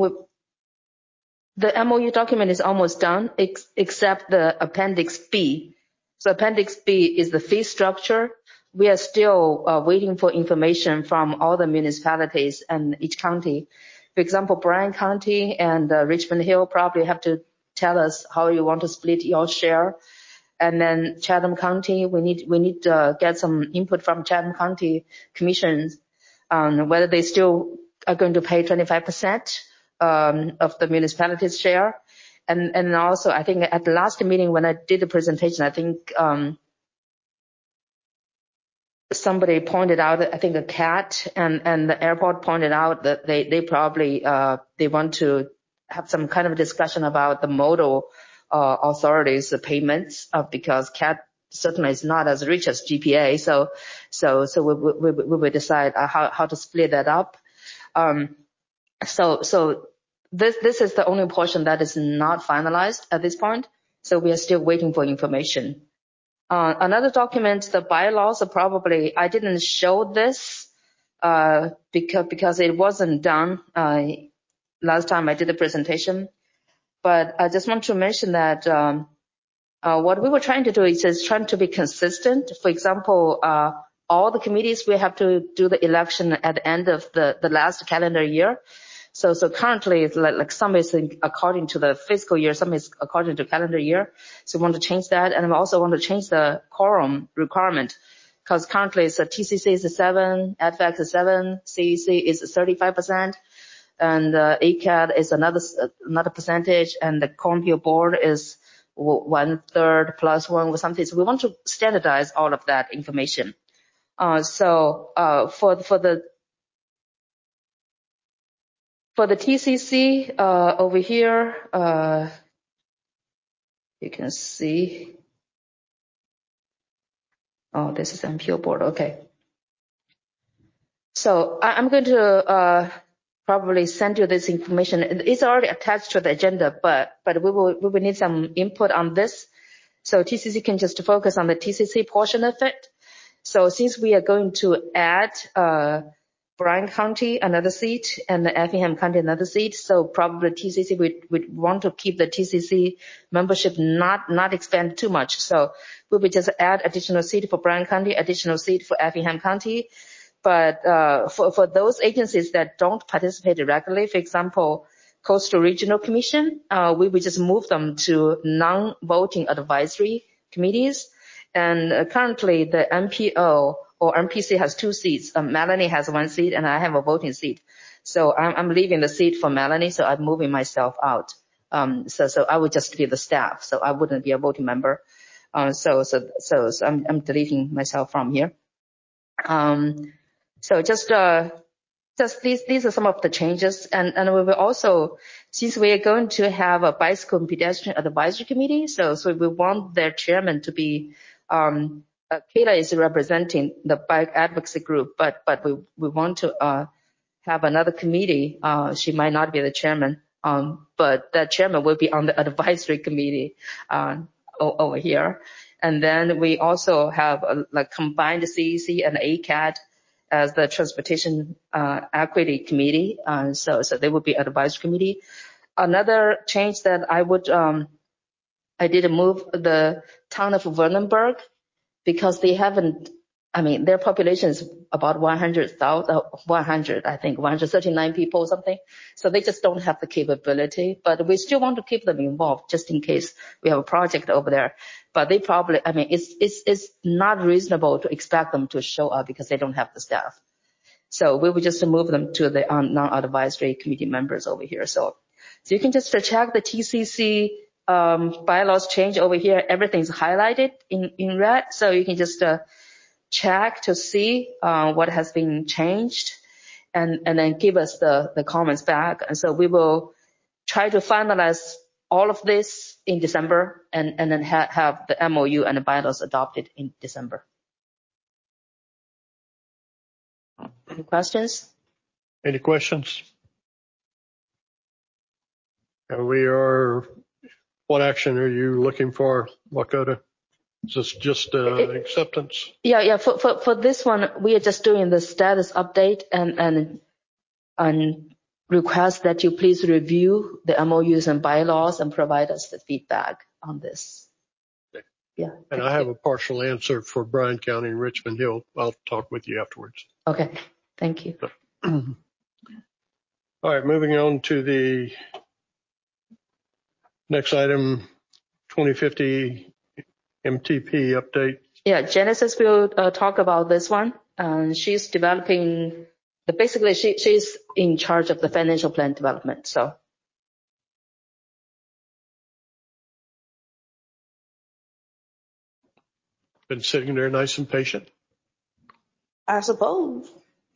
The MOU document is almost done, except the Appendix B. So Appendix B is the fee structure. We are still waiting for information from all the municipalities and each county. For example, Bryan County and Richmond Hill probably have to tell us how you want to split your share. And then Chatham County, we need to get some input from Chatham County commissions on whether they still are going to pay 25% of the municipality's share. And also, I think at the last meeting when I did the presentation, I think somebody pointed out, I think a CAT and the airport pointed out that they probably they want to have some kind of discussion about the modal authorities' payments, because CAT certainly is not as rich as GPA. So we will decide how to split that up. So this is the only portion that is not finalized at this point. So we are still waiting for information. Another document, the bylaws, are probably, I didn't show this because it wasn't done last time I did the presentation. But I just want to mention that what we were trying to do is trying to be consistent. For example, all the committees, we have to do the election at the end of the last calendar year. So currently, it's like some is according to the fiscal year, some is according to calendar year. So we want to change that, and we also want to change the quorum requirement, because currently it's a TCC is 7, ADVAC is 7, CEC is 35%, and ACAD is another percentage, and the Cornhill board is 1/3 plus 1 or something. So we want to standardize all of that information. For the TCC over here, you can see. Oh, this is MPO board. Okay. So I'm going to probably send you this information. It's already attached to the agenda, but we will need some input on this. So TCC can just focus on the TCC portion of it. So since we are going to add Bryan County another seat and the Effingham County another seat, so probably TCC we want to keep the TCC membership not expand too much. So we will just add additional seat for Bryan County, additional seat for Effingham County. But for those agencies that don't participate regularly, for example, Coastal Regional Commission, we will just move them to non-voting advisory committees. And currently the MPO or MPC has 2 seats. Melanie has 1 seat and I have a voting seat. So I'm leaving the seat for Melanie, so I'm moving myself out. So I would just be the staff, so I wouldn't be a voting member. So I'm deleting myself from here. So just these are some of the changes, and we will also, since we are going to have a bicycle and pedestrian advisory committee, so we want their chairman to be Kayla is representing the bike advocacy group, but we want to have another committee. She might not be the chairman, but the chairman will be on the advisory committee over here. And then we also have a combined CEC and ACAD as the Transportation Equity Committee. So they will be advisory committee. Another change that I did move the town of Vernonburg because they haven't, their population is about 139 people or something. So they just don't have the capability, but we still want to keep them involved just in case we have a project over there. But they probably, it's not reasonable to expect them to show up because they don't have the staff. So we will just move them to the non-advisory committee members over here. So you can just check the TCC bylaws change over here. Everything's highlighted in red. So you can just check to see what has been changed and then give us the comments back. And so we will try to finalize all of this in December and then have the MOU and the bylaws adopted in December. Any questions? Any questions? And what action are you looking for, Lakota? Is this just acceptance? Yeah. For this one, we are just doing the status update and request that you please review the MOUs and bylaws and provide us the feedback on this. Okay. Yeah. And I have a partial answer for Bryan County and Richmond Hill. I'll talk with you afterwards. Okay. Thank you. All right. Moving on to the next item, 2050 MTP update. Yeah, Genesis will talk about this one. She's developing, basically she's in charge of the financial plan development. So. Been sitting there nice and patient. I suppose.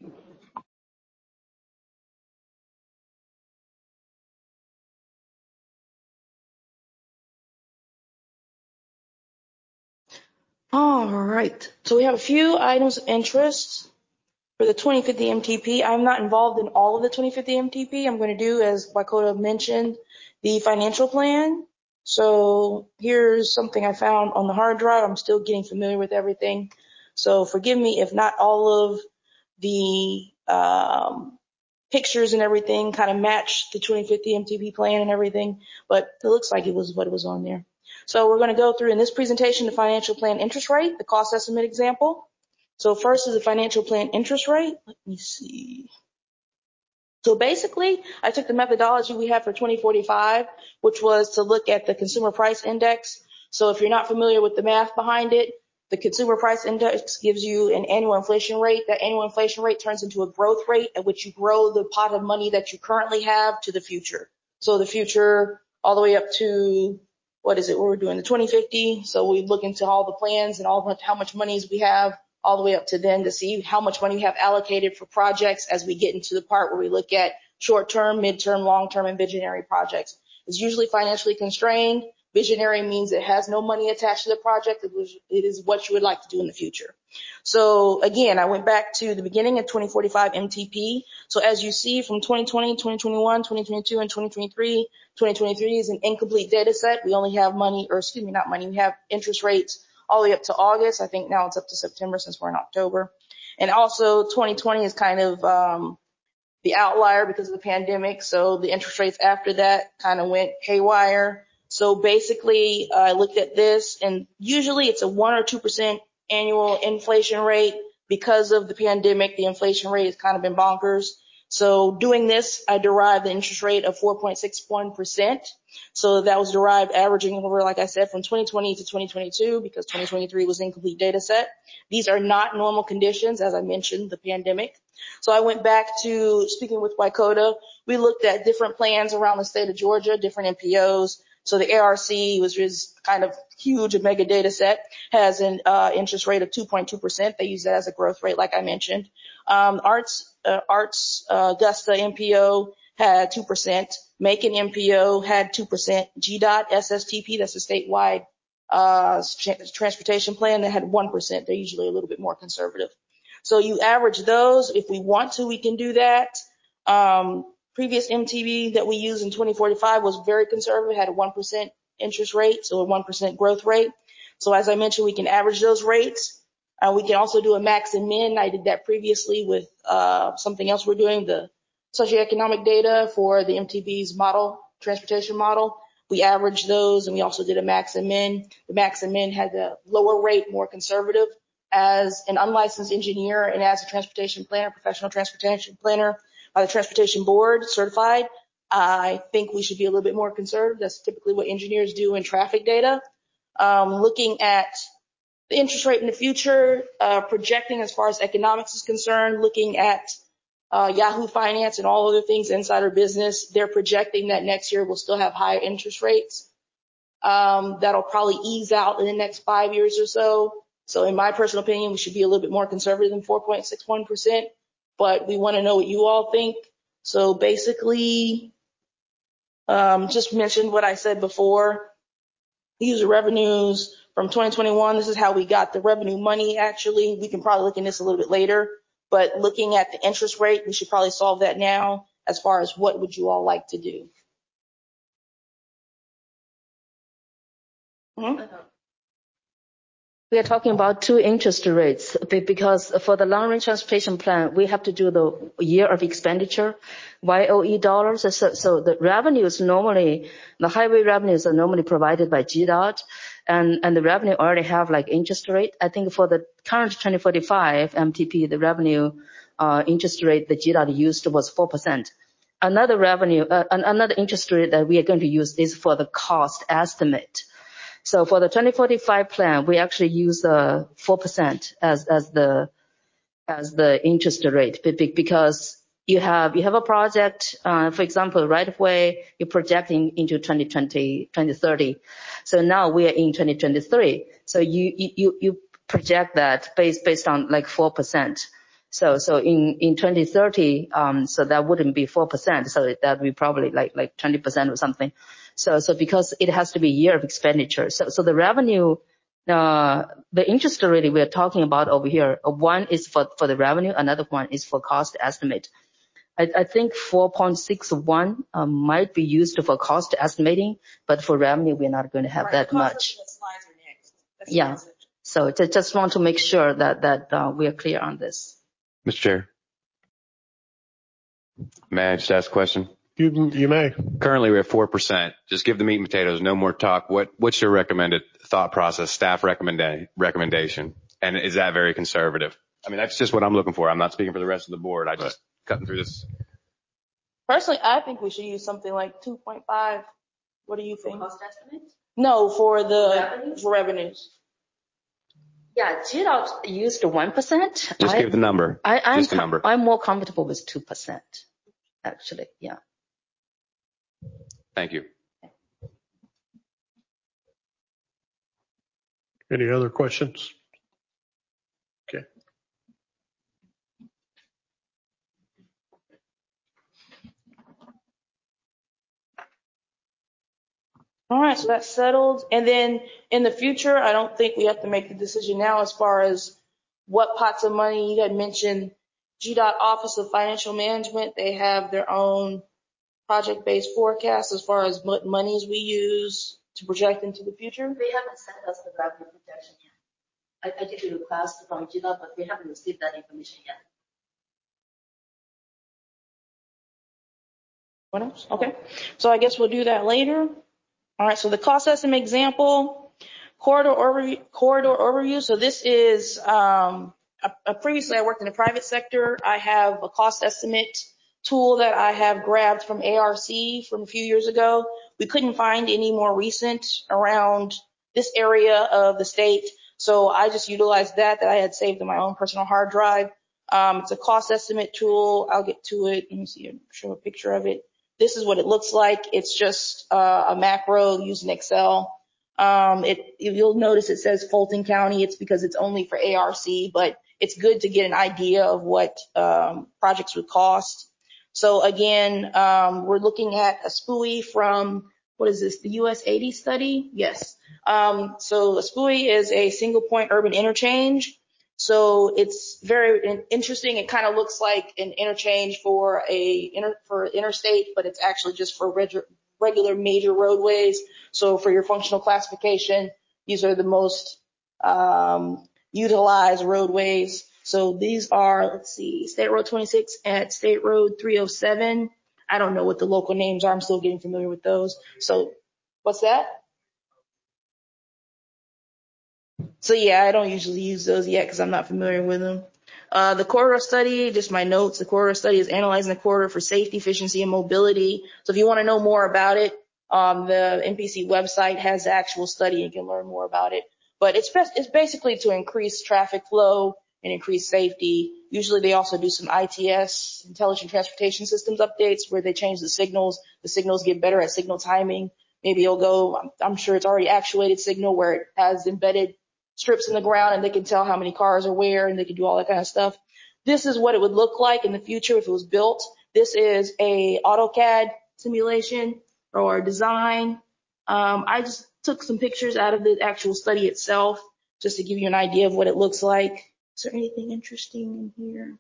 All right. So we have a few items of interest for the 2050 MTP. I'm not involved in all of the 2050 MTP. I'm going to do, as Lakota mentioned, the financial plan. So here's something I found on the hard drive. I'm still getting familiar with everything. So forgive me if not all of the pictures and everything kind of match the 2050 MTP plan and everything, but it looks like it was what was on there. So we're going to go through in this presentation the financial plan interest rate, the cost estimate example. So first is the financial plan interest rate. Let me see. So basically, I took the methodology we have for 2045, which was to look at the consumer price index. So if you're not familiar with the math behind it, the consumer price index gives you an annual inflation rate. That annual inflation rate turns into a growth rate at which you grow the pot of money that you currently have to the future. So the future all the way up to what we're doing, the 2050. So we look into all the plans and how much monies we have all the way up to then to see how much money we have allocated for projects as we get into the part where we look at short-term, mid-term, long-term, and visionary projects. It's usually financially constrained. Visionary means it has no money attached to the project. It is what you would like to do in the future. So again, I went back to the beginning of 2045 MTP. So as you see from 2020, 2021, 2022, and 2023, 2023 is an incomplete data set. We only have we have interest rates all the way up to August. I think now it's up to September since we're in October. And also 2020 is kind of the outlier because of the pandemic. So the interest rates after that kind of went haywire. So basically, I looked at this, and usually it's a 1 or 2% annual inflation rate. Because of the pandemic, the inflation rate has kind of been bonkers. So doing this, I derived the interest rate of 4.61%. So that was derived averaging over, like I said, from 2020 to 2022 because 2023 was incomplete data set. These are not normal conditions, as I mentioned, the pandemic. So I went back to speaking with Wykota. We looked at different plans around the state of Georgia, different MPOs. So the ARC, which is kind of huge, a mega data set, has an interest rate of 2.2%. They use that as a growth rate, like I mentioned. Augusta MPO had 2%. Macon MPO had 2%. GDOT SSTP, that's a statewide transportation plan, that had 1%. They're usually a little bit more conservative. So you average those. If we want to, we can do that. Previous MTB that we used in 2045 was very conservative, had a 1% interest rate, so a 1% growth rate. So as I mentioned, we can average those rates. We can also do a max and min. I did that previously with something else we're doing, the socioeconomic data for the MTB's model, transportation model. We averaged those, and we also did a max and min. The max and min had the lower rate, more conservative. As an unlicensed engineer and as a transportation planner, professional transportation planner, by the Transportation Board certified, I think we should be a little bit more conservative. That's typically what engineers do in traffic data. Looking at the interest rate in the future, projecting as far as economics is concerned, looking at Yahoo Finance and all other things, Insider Business, they're projecting that next year we'll still have higher interest rates. That'll probably ease out in the next 5 years or so. So in my personal opinion, we should be a little bit more conservative than 4.61%. But we want to know what you all think. So basically, just mentioned what I said before. User revenues from 2021. This is how we got the revenue money, actually. We can probably look in this a little bit later. But looking at the interest rate, we should probably solve that now as far as what would you all like to do. We are talking about two interest rates because for the long-range transportation plan, we have to do the year of expenditure, YOE dollars. So the revenues normally, the highway revenues are normally provided by GDOT, and the revenue already have like interest rate. I think for the current 2045 MTP, the revenue interest rate that GDOT used was 4%. Another interest rate that we are going to use is for the cost estimate. So for the 2045 plan, we actually use 4% as the interest rate because you have a project, for example, right of way, you're projecting into 2030. So now we are in 2023. So you project that based on like 4%. So in 2030, so that wouldn't be 4%. So that would be probably like 20% or something. So because it has to be a year of expenditure. So the revenue, the interest rate we're talking about over here, one is for the revenue, another one is for cost estimate. I think 4.61 might be used for cost estimating, but for revenue, we're not going to have that much. Yeah. So just want to make sure that we are clear on this. Mr. Chair, may I just ask a question? You may. Currently, we're at 4%. Just give the meat and potatoes, no more talk. What's your recommended thought process, staff recommendation? And is that very conservative? I mean, that's just what I'm looking for. I'm not speaking for the rest of the board. I just cutting through this. Personally, I think we should use something like 2.5. What do you think? For cost estimate? No, for the revenues. Yeah, GDOT used 1%. Just give the number. Just the number. I'm more comfortable with 2%, actually. Yeah. Thank you. Any other questions? Okay. All right, so that's settled. And then in the future, I don't think we have to make the decision now as far as what pots of money. You had mentioned GDOT Office of Financial Management. They have their own project-based forecast as far as what monies we use to project into the future. They haven't sent us the revenue projection yet. I did a request from GDOT, but we haven't received that information yet. What else? Okay. So I guess we'll do that later. All right. So the cost estimate example, corridor overview. So this is, previously I worked in the private sector. I have a cost estimate tool that I have grabbed from ARC from a few years ago. We couldn't find any more recent around this area of the state. So I just utilized that I had saved in my own personal hard drive. It's a cost estimate tool. I'll get to it. Let me see, I'll show a picture of it. This is what it looks like. It's just a macro using Excel. You'll notice it says Fulton County. It's because it's only for ARC, but it's good to get an idea of what projects would cost. So again, we're looking at a SPUI from, what is this, the US 80 study? Yes. So a SPUI is a single point urban interchange. So it's very interesting. It kind of looks like an interchange for interstate, but it's actually just for regular major roadways. So for your functional classification, these are the most utilized roadways. So these are, let's see, State Road 26 at State Road 307. I don't know what the local names are. I'm still getting familiar with those. So what's that? So yeah, I don't usually use those yet because I'm not familiar with them. The corridor study, just my notes, the corridor study is analyzing the corridor for safety, efficiency, and mobility. So if you want to know more about it, the MPC website has the actual study. You can learn more about it. But it's basically to increase traffic flow and increase safety. Usually they also do some ITS, Intelligent Transportation Systems updates, where they change the signals. The signals get better at signal timing. Maybe you'll go, I'm sure it's already actuated signal where it has embedded strips in the ground and they can tell how many cars are where and they can do all that kind of stuff. This is what it would look like in the future if it was built. This is a AutoCAD simulation or design. I just took some pictures out of the actual study itself just to give you an idea of what it looks like. Is there anything interesting in here?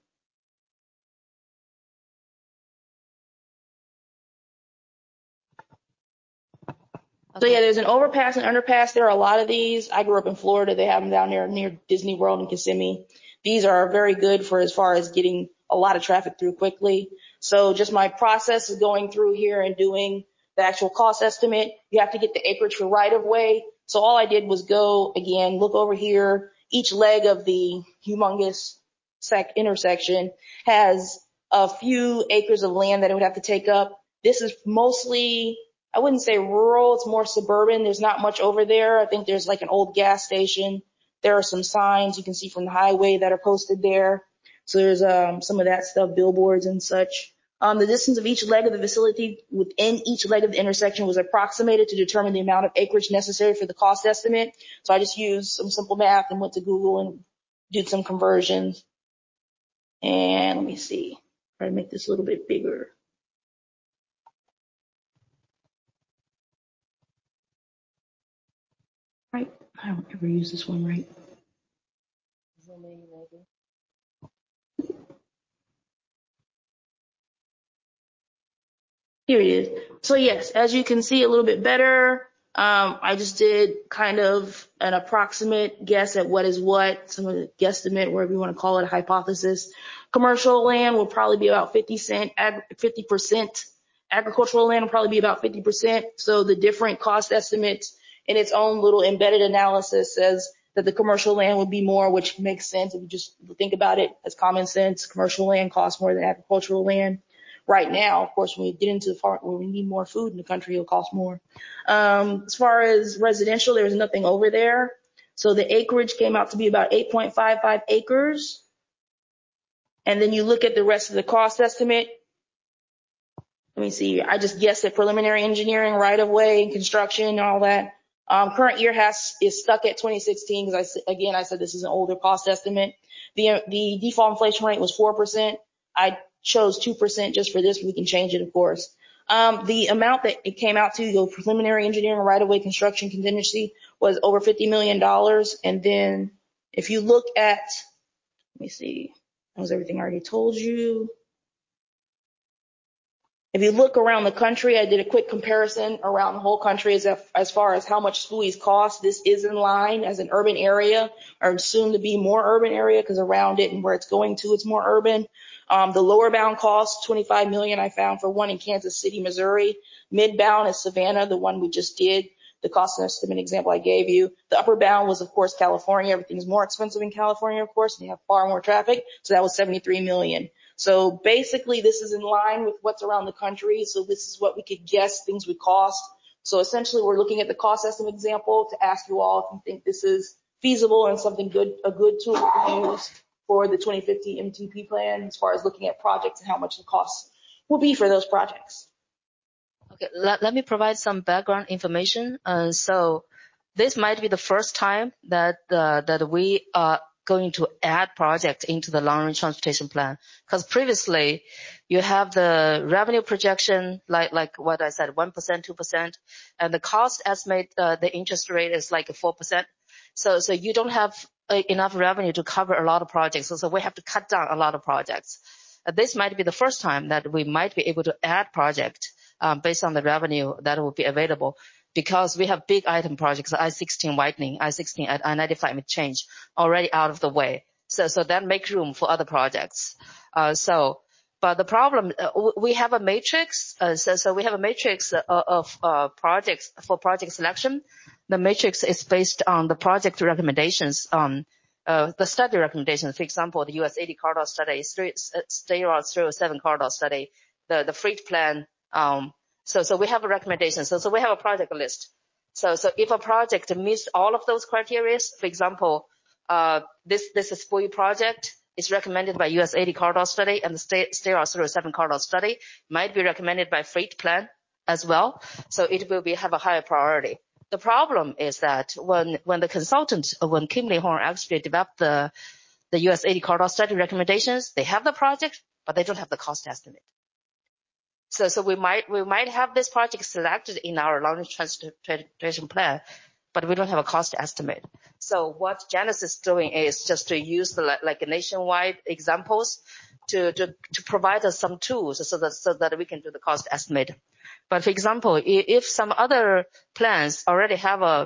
So yeah, there's an overpass and underpass. There are a lot of these. I grew up in Florida. They have them down there near Disney World in Kissimmee. These are very good for as far as getting a lot of traffic through quickly. So just my process is going through here and doing the actual cost estimate. You have to get the acreage for right of way. So all I did was go again, look over here. Each leg of the humongous intersection has a few acres of land that it would have to take up. This is mostly, I wouldn't say rural, it's more suburban. There's not much over there. I think there's like an old gas station. There are some signs you can see from the highway that are posted there. So there's some of that stuff, billboards and such. The distance of each leg of the facility within each leg of the intersection was approximated to determine the amount of acreage necessary for the cost estimate. So I just used some simple math and went to Google and did some conversions. And let me see, try to make this a little bit bigger. Right, I don't ever use this one right. Here it is. So yes, as you can see a little bit better, I just did kind of an approximate guess at what is what, some of the guesstimate, whatever you want to call it, hypothesis. Commercial land will probably be about 50%. Agricultural land will probably be about 50%. So the different cost estimates in its own little embedded analysis says that the commercial land would be more, which makes sense if you just think about it as common sense. Commercial land costs more than agricultural land. Right now, of course, when we get into the part where we need more food in the country, it'll cost more. As far as residential, there was nothing over there. So the acreage came out to be about 8.55 acres. And then you look at the rest of the cost estimate. Let me see. I just guessed at preliminary engineering, right of way, construction, and all that. Current year is stuck at 2016 because I said this is an older cost estimate. The default inflation rate was 4%. I chose 2% just for this. We can change it, of course. The amount that it came out to, the preliminary engineering right-of-way construction contingency, was over $50 million. And then if you look at, let me see, that was everything I already told you. If you look around the country, I did a quick comparison around the whole country as far as how much SPUIs cost. This is in line as an urban area, or soon to be more urban area, because around it and where it's going to, it's more urban. The lower bound cost, $25 million, I found for one in Kansas City, Missouri. Mid bound is Savannah, the one we just did, the cost estimate example I gave you. The upper bound was, of course, California. Everything's more expensive in California, of course, and they have far more traffic. So that was $73 million. So basically, this is in line with what's around the country. So this is what we could guess things would cost. So essentially, we're looking at the cost estimate example to ask you all if you think this is feasible and something good, a good tool to use for the 2050 MTP plan as far as looking at projects and how much the cost will be for those projects. Okay, let me provide some background information. So this might be the first time that we are going to add projects into the long-range transportation plan. Because previously, you have the revenue projection, like what I said, 1%, 2%, and the cost estimate, the interest rate is like 4%. So you don't have enough revenue to cover a lot of projects. So we have to cut down a lot of projects. This might be the first time that we might be able to add project based on the revenue that will be available, because we have big item projects, I-16 widening, I-16 at I-95 change already out of the way. So that makes room for other projects. But the problem, we have a matrix. So we have a matrix of projects for project selection. The matrix is based on the project recommendations, the study recommendations. For example, the US 80 corridor study, State Route 307 corridor study, the freight plan. So we have a recommendation. So we have a project list. So if a project meets all of those criteria, for example, this is SPUI project is recommended by US 80 corridor study, and the State Route 307 corridor study might be recommended by freight plan as well. So it will have a higher priority. The problem is that when the consultant, when Kimley Horn actually developed the US 80 corridor study recommendations, they have the project, but they don't have the cost estimate. So we might have this project selected in our long-range transportation plan, but we don't have a cost estimate. So what Genesis is doing is just to use like nationwide examples to provide us some tools so that we can do the cost estimate. But for example, if some other plans already have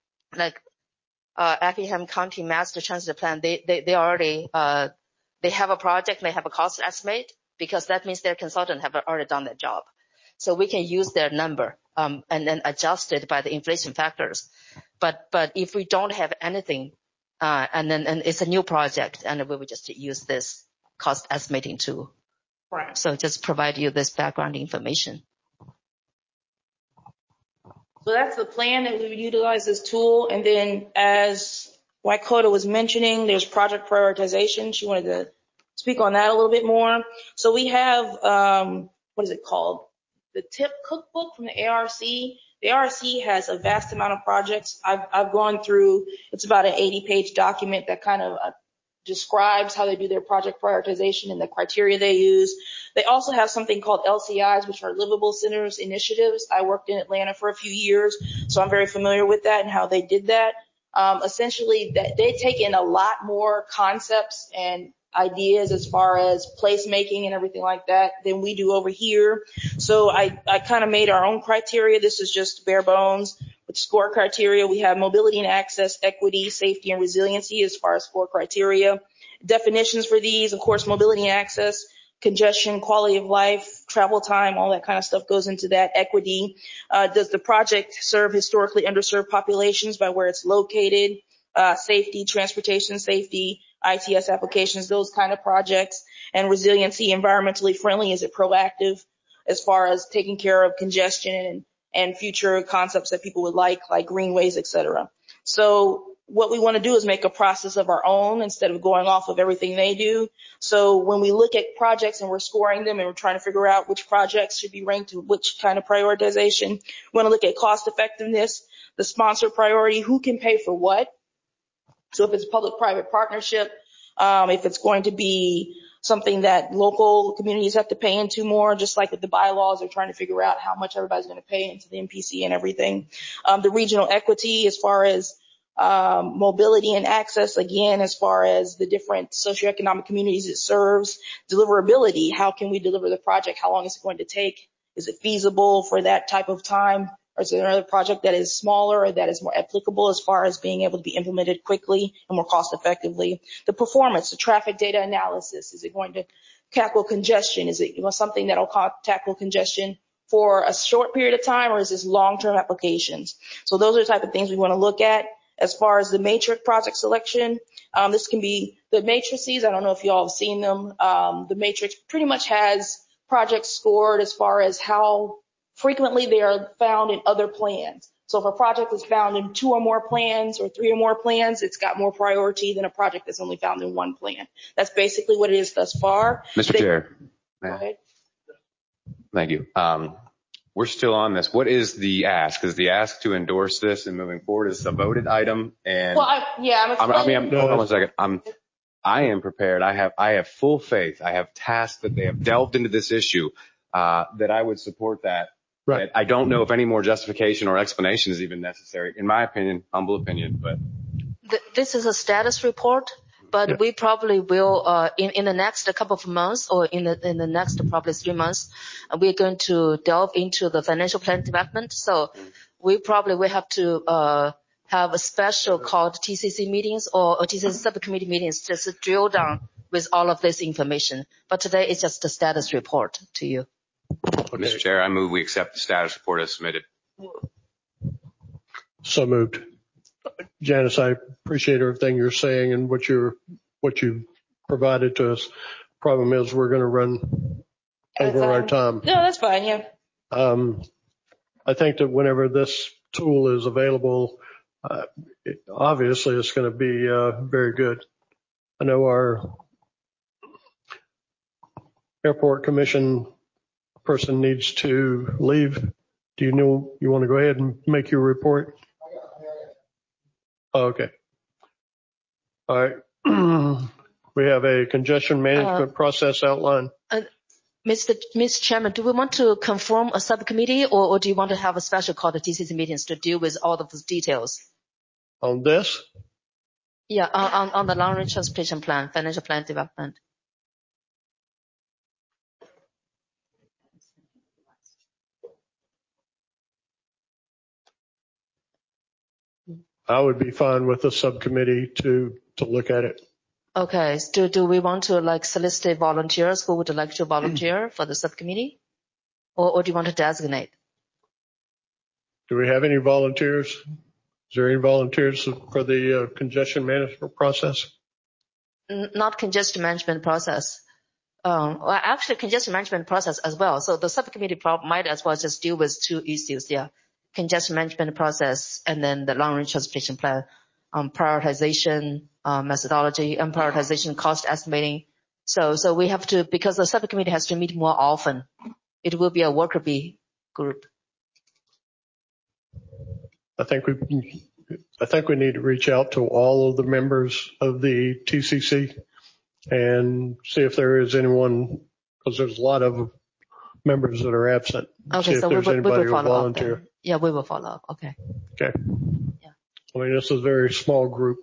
Effingham County Master Transit Plan, they already they have a project, they have a cost estimate, because that means their consultant have already done their job. So we can use their number and then adjust it by the inflation factors. But if we don't have anything, and it's a new project, and we will just use this cost estimating tool. Right. So just provide you this background information. So that's the plan that we would utilize this tool. And then as Waikota was mentioning, there's project prioritization. She wanted to speak on that a little bit more. So we have, what is it called? The TIP cookbook from the ARC. The ARC has a vast amount of projects. I've gone through, it's about an 80-page document that kind of describes how they do their project prioritization and the criteria they use. They also have something called LCIs, which are livable centers initiatives. I worked in Atlanta for a few years, so I'm very familiar with that and how they did that. Essentially, they take in a lot more concepts and ideas as far as placemaking and everything like that than we do over here. So I kind of made our own criteria. This is just bare bones. With SCORE criteria, we have mobility and access, equity, safety, and resiliency as far as SCORE criteria. Definitions for these, of course, mobility and access, congestion, quality of life, travel time, all that kind of stuff goes into that. Equity, does the project serve historically underserved populations by where it's located? Safety, transportation safety, ITS applications, those kind of projects. And resiliency, environmentally friendly, is it proactive as far as taking care of congestion and future concepts that people would like greenways, et cetera. So what we want to do is make a process of our own instead of going off of everything they do. So when we look at projects and we're scoring them and we're trying to figure out which projects should be ranked to which kind of prioritization, we want to look at cost effectiveness. the sponsor priority, who can pay for what. So if it's public-private partnership, if it's going to be something that local communities have to pay into more, just like with the bylaws, they're trying to figure out how much everybody's going to pay into the MPC and everything. The regional equity as far as mobility and access, again, as far as the different socioeconomic communities it serves, deliverability, how can we deliver the project, how long is it going to take, is it feasible for that type of time, or is there another project that is smaller or that is more applicable as far as being able to be implemented quickly and more cost effectively. The performance, the traffic data analysis, is it going to tackle congestion, is it something that will tackle congestion for a short period of time, or is this long-term applications? So those are the type of things we want to look at. As far as the matrix project selection, this can be the matrices. I don't know if you all have seen them. The matrix pretty much has projects scored as far as how frequently they are found in other plans. So if a project is found in 2 or more plans or 3 or more plans, it's got more priority than a project that's only found in 1 plan. That's basically what it is thus far. Mr. Chair. Go ahead. Thank you. We're still on this. What is the ask? Is the ask to endorse this and moving forward? Is a voted item? And well, hold on one second. I am prepared. I have full faith. I have tasks that they have delved into this issue, that I would support that. Right. I don't know if any more justification or explanation is even necessary, in my opinion, humble opinion, but. This is a status report, but we probably will, in the next couple of months or in the next probably 3 months, we're going to delve into the financial plan development. So we probably will have to, have a special called TCC meetings or TCC subcommittee meetings just to drill down with all of this information. But today it's just a status report to you. Okay. Mr. Chair, I move we accept the status report as submitted. So moved. Janice, I appreciate everything you're saying and what you provided to us. Problem is we're going to run over our time. No, that's fine. Yeah. I think that whenever this tool is available, obviously it's going to be very good. I know our airport commission person needs to leave. Do you know you want to go ahead and make your report? Oh, okay. All right. We have a congestion management process outline. Mr. Chairman, do we want to confirm a subcommittee or do you want to have a special call to TCC meetings to deal with all of the details? On this? Yeah, on the long-range transportation plan, financial plan development. I would be fine with a subcommittee to look at it. Okay. Do we want to solicit volunteers who would like to volunteer for the subcommittee? Or do you want to designate? Do we have any volunteers? Is there any volunteers for the congestion management process? Not congestion management process. Well, actually congestion management process as well. So the subcommittee might as well just deal with 2 issues. Yeah. Congestion management process and then the long-range transportation plan, prioritization, methodology and prioritization cost estimating. So we have to, because the subcommittee has to meet more often, it will be a worker bee group. I think we need to reach out to all of the members of the TCC and see if there is anyone, because there's a lot of members that are absent. Okay, see so if there's anybody who will volunteer. Up. Yeah, we will follow up. Okay. Okay. Yeah. I mean, this is a very small group.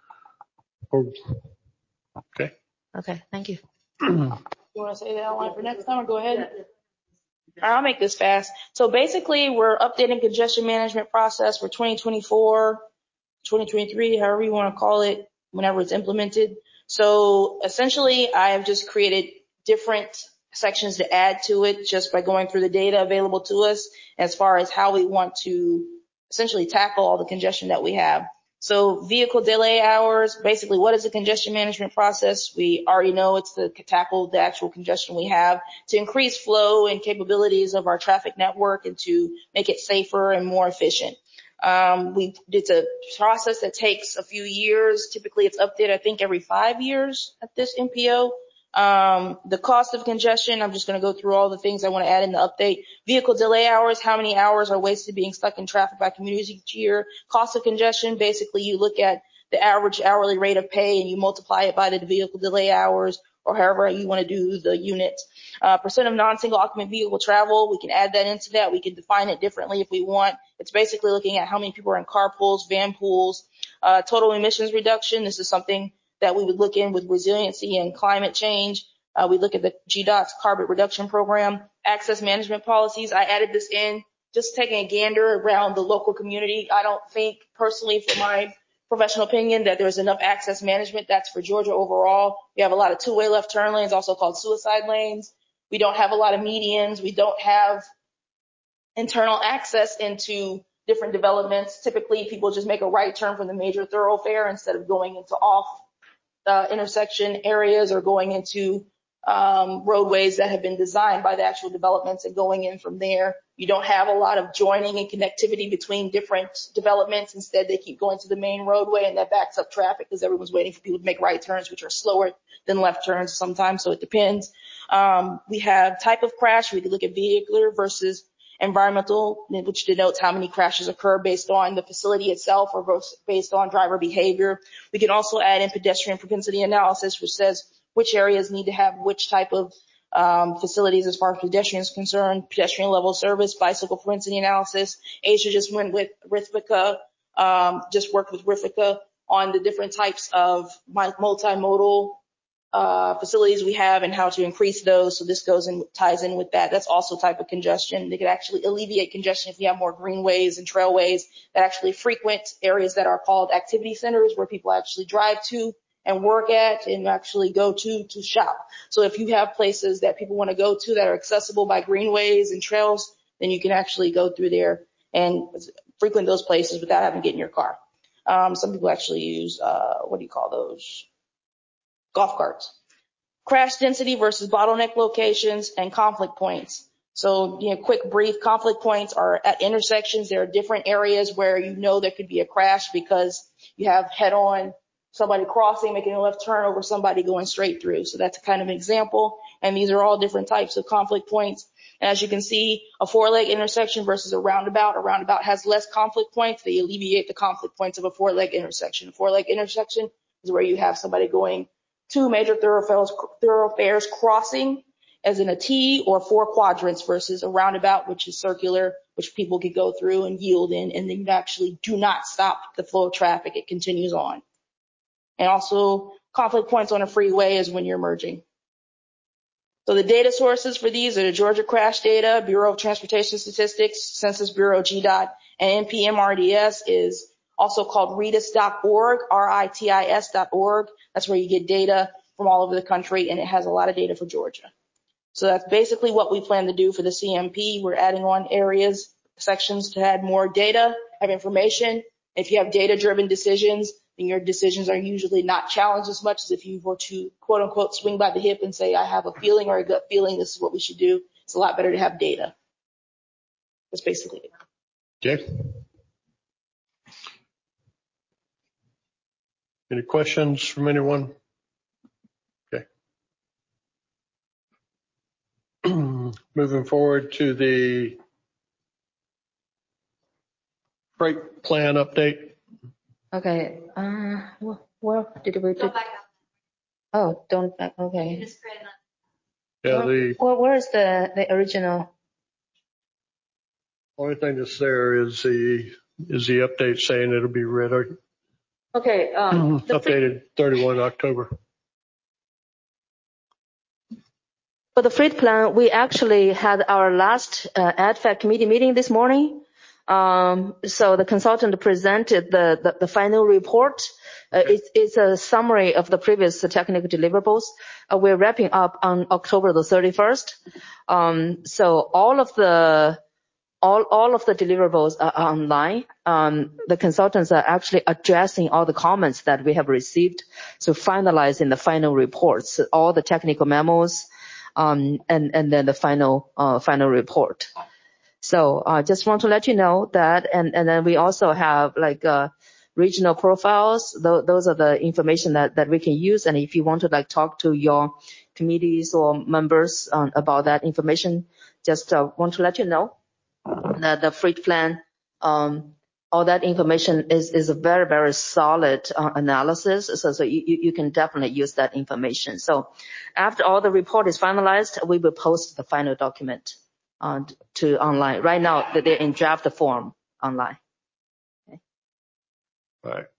Okay. Okay, thank you. You want to say that outline for next time or go ahead? All right, I'll make this fast. So basically, we're updating congestion management process for 2024, 2023, however you want to call it, whenever it's implemented. So essentially, I have just created different sections to add to it just by going through the data available to us as far as how we want to essentially tackle all the congestion that we have. So vehicle delay hours, basically what is the congestion management process? We already know it's to tackle the actual congestion we have to increase flow and capabilities of our traffic network and to make it safer and more efficient. It's a process that takes a few years. Typically it's updated, I think, every 5 years at this MPO. The cost of congestion, I'm just going to go through all the things I want to add in the update. Vehicle delay hours, how many hours are wasted being stuck in traffic by communities each year. Cost of congestion, basically you look at the average hourly rate of pay and you multiply it by the vehicle delay hours or however you want to do the units. Percent of non-single occupant vehicle travel, we can add that into that. We can define it differently if we want. It's basically looking at how many people are in carpools, van pools. Total emissions reduction, this is something that we would look in with resiliency and climate change. We look at the GDOT's carbon reduction program, access management policies. I added this in, just taking a gander around the local community. I don't think personally, for my professional opinion, that there's enough access management. That's for Georgia overall. We have a lot of two-way left turn lanes, also called suicide lanes. We don't have a lot of medians. We don't have internal access into different developments. Typically, people just make a right turn from the major thoroughfare instead of going into off intersection areas or going into roadways that have been designed by the actual developments and going in from there. You don't have a lot of joining and connectivity between different developments. Instead, they keep going to the main roadway, and that backs up traffic because everyone's waiting for people to make right turns, which are slower than left turns sometimes, so it depends. We have type of crash. We can look at vehicular versus environmental, which denotes how many crashes occur based on the facility itself or based on driver behavior. We can also add in pedestrian propensity analysis, which says which areas need to have which type of facilities as far as pedestrians concerned, pedestrian level service, bicycle propensity analysis. Asia just went with RIFICA, just worked with RIFICA on the different types of multimodal facilities we have and how to increase those. So this goes and ties in with that. That's also a type of congestion. They could actually alleviate congestion if you have more greenways and trailways that actually frequent areas that are called activity centers where people actually drive to and work at and actually go to shop. So if you have places that people want to go to that are accessible by greenways and trails, then you can actually go through there and frequent those places without having to get in your car. Some people actually use, what do you call those? Golf carts. Crash density versus bottleneck locations and conflict points. So, quick brief, conflict points are at intersections. There are different areas where there could be a crash because you have head-on somebody crossing, making a left turn over somebody going straight through. So that's kind of an example. And these are all different types of conflict points. And as you can see, a four-leg intersection versus a roundabout has less conflict points. They alleviate the conflict points of a four-leg intersection. A four-leg intersection is where you have somebody going two major thoroughfares crossing as in a T or four quadrants versus a roundabout, which is circular, which people could go through and yield in, and then you actually do not stop the flow of traffic. It continues on. And also conflict points on a freeway is when you're merging. So the data sources for these are the Georgia crash data, Bureau of Transportation Statistics, Census Bureau, GDOT, and NPMRDS is also called RITIS.org, RITIS.org. That's where you get data from all over the country, and it has a lot of data for Georgia. So that's basically what we plan to do for the CMP. We're adding on areas, sections to add more data, have information. If you have data-driven decisions, then your decisions are usually not challenged as much as if you were to, quote unquote, swing by the hip and say, I have a feeling or a gut feeling, this is what we should do. It's a lot better to have data. That's basically it. Okay. Any questions from anyone? Okay. Moving forward to the freight plan update. Okay. Where did we do? Oh, don't back. Okay. Yeah. Where's the original? Only thing that's there is the update saying it'll be ready. Okay. Updated 31 October. For the freight plan, we actually had our last ADFAC committee meeting this morning. So the consultant presented the final report. It's a summary of the previous technical deliverables. We're wrapping up on October the 31st. So all of the deliverables are online. The consultants are actually addressing all the comments that we have received. So finalizing the final reports, all the technical memos, and then the final report. So I just want to let you know that, and then we also have regional profiles. Those are the information that we can use. And if you want to talk to your committees or members about that information. Just want to let you know that the FREED plan, all that information is a very, very solid analysis. So you can definitely use that information. So after all the report is finalized, we will post the final document to online. Right now, they're in draft form online. Okay. All right.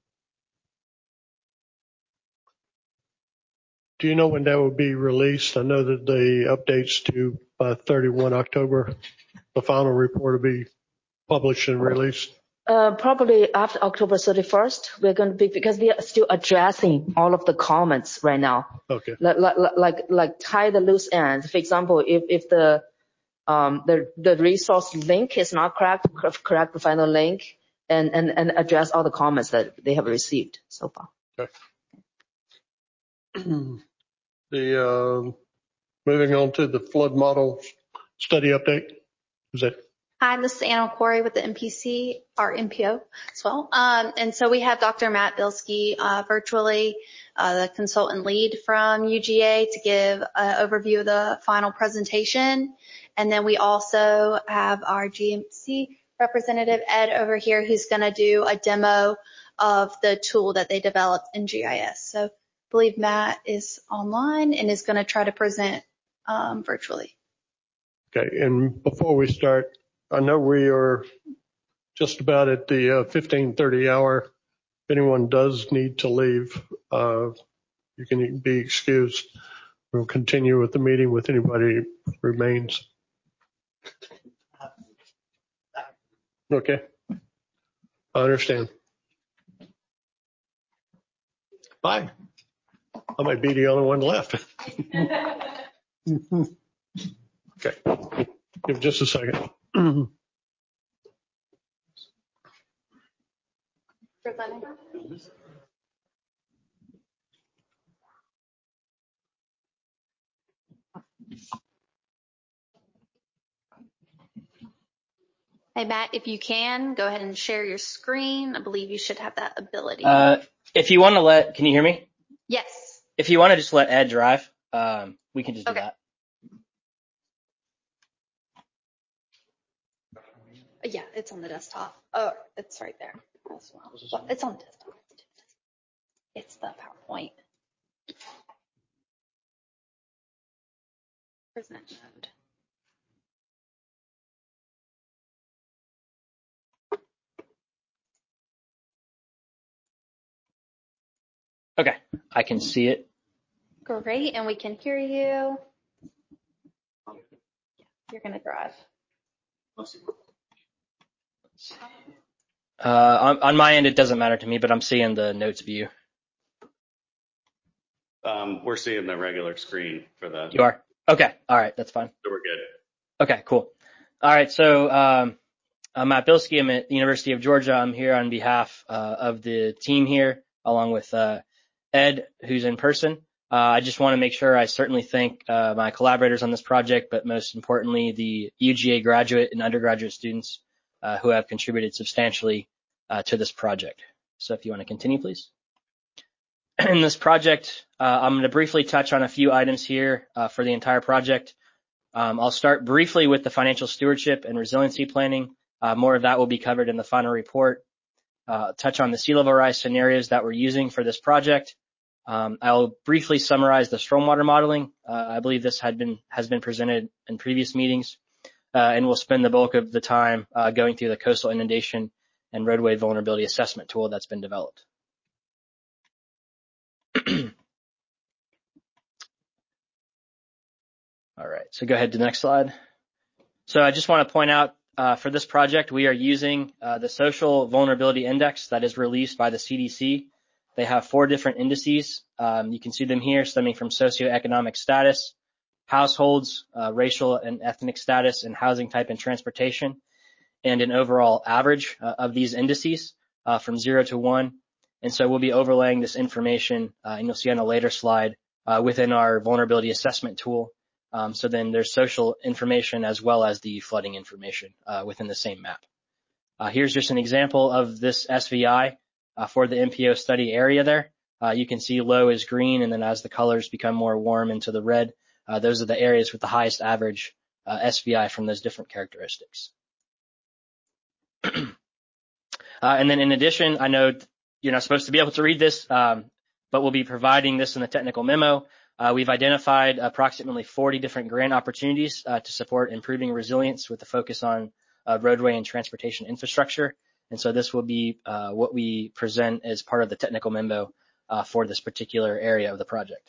Do you know when that will be released? I know that the updates to 31 October, the final report will be published and released. Probably after October 31st, we're going to be, because we are still addressing all of the comments right now. Okay. Like tie the loose ends. For example, if the resource link is not correct the final link and address all the comments that they have received so far. Okay. Moving on to the flood model study update. Is that? Hi, this is Anna Quarry with the MPC, our MPO as well. And so we have Dr. Matt Bilski virtually, the consultant lead from UGA, to give an overview of the final presentation. And then we also have our GMC representative, Ed, over here, who's going to do a demo of the tool that they developed in GIS. So I believe Matt is online and is going to try to present virtually. Okay, and before we start, I know we are just about at the 15:30 hour. If anyone does need to leave, you can be excused. We'll continue with the meeting with anybody who remains. Okay, I understand. Bye. I might be the only one left. Okay, give just a second. Hey, Matt, if you can, go ahead and share your screen. I believe you should have that ability. If you want to can you hear me? Yes. If you want to just let Ed drive, we can just do that. Yeah, it's on the desktop. Oh, it's right there as well. It's on the desktop. It's the PowerPoint. Present mode. Okay, I can see it. Great, and we can hear you. You're going to drive. On my end, it doesn't matter to me, but I'm seeing the notes view. We're seeing the regular screen for the. You are? Okay. All right. That's fine. So we're good. Okay, cool. All right. So, I'm Matt Bilski. I'm at the University of Georgia. I'm here on behalf of the team here, along with Ed, who's in person. I just want to make sure I certainly thank my collaborators on this project, but most importantly, the UGA graduate and undergraduate students who have contributed substantially to this project. So if you want to continue, please. In this project, I'm going to briefly touch on a few items here for the entire project. I'll start briefly with the financial stewardship and resiliency planning. More of that will be covered in the final report. Touch on the sea level rise scenarios that we're using for this project. I'll briefly summarize the stormwater modeling. I believe this has been presented in previous meetings, and we'll spend the bulk of the time going through the coastal inundation and roadway vulnerability assessment tool that's been developed. All right, so go ahead to the next slide. So I just want to point out for this project, we are using the Social Vulnerability Index that is released by the CDC. They have 4 different indices. You can see them here, stemming from socioeconomic status, households, racial and ethnic status, and housing type and transportation, and an overall average of these indices from 0 to 1. And so we'll be overlaying this information, and you'll see on a later slide, within our vulnerability assessment tool. So then there's social information as well as the flooding information within the same map. Here's just an example of this SVI for the MPO study area there. You can see low is green, and then as the colors become more warm into the red, those are the areas with the highest average SVI from those different characteristics. And then in addition, I know you're not supposed to be able to read this, but we'll be providing this in the technical memo. We've identified approximately 40 different grant opportunities to support improving resilience with the focus on roadway and transportation infrastructure. And so this will be what we present as part of the technical memo for this particular area of the project.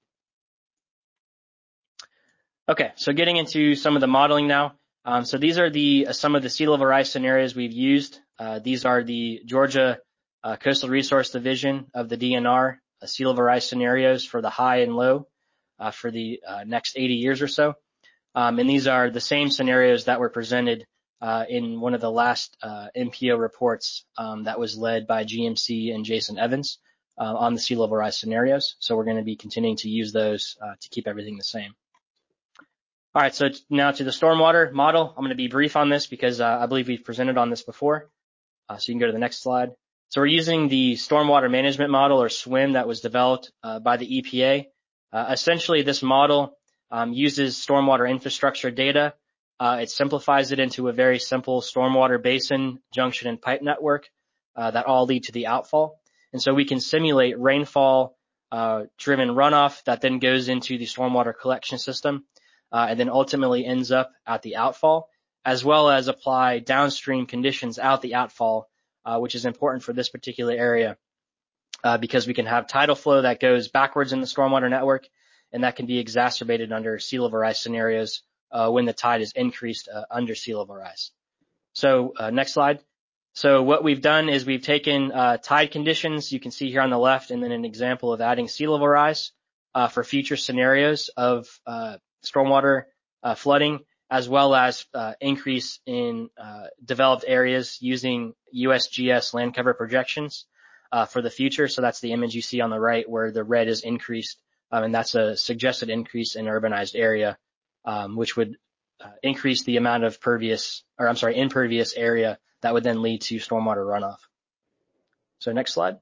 Okay, so getting into some of the modeling now. So these are some of the sea level rise scenarios we've used. These are the Georgia Coastal Resource Division of the DNR sea level rise scenarios for the high and low for the next 80 years or so. And these are the same scenarios that were presented in one of the last MPO reports that was led by GMC and Jason Evans on the sea level rise scenarios. So we're going to be continuing to use those to keep everything the same. All right, so now to the stormwater model. I'm going to be brief on this because I believe we've presented on this before. So you can go to the next slide. So we're using the Stormwater Management Model, or SWIM, that was developed by the EPA. Essentially, this model uses stormwater infrastructure data. It simplifies it into a very simple stormwater basin, junction, and pipe network that all lead to the outfall. And so we can simulate rainfall driven runoff that then goes into the stormwater collection system and then ultimately ends up at the outfall, as well as apply downstream conditions out the outfall, which is important for this particular area because we can have tidal flow that goes backwards in the stormwater network, and that can be exacerbated under sea level rise scenarios when the tide is increased under sea level rise. So next slide. So what we've done is we've taken tide conditions, you can see here on the left, and then an example of adding sea level rise for future scenarios of stormwater flooding, as well as increase in developed areas using USGS land cover projections for the future. So that's the image you see on the right where the red is increased, and that's a suggested increase in urbanized area, which would increase the amount of impervious area that would then lead to stormwater runoff. So next slide.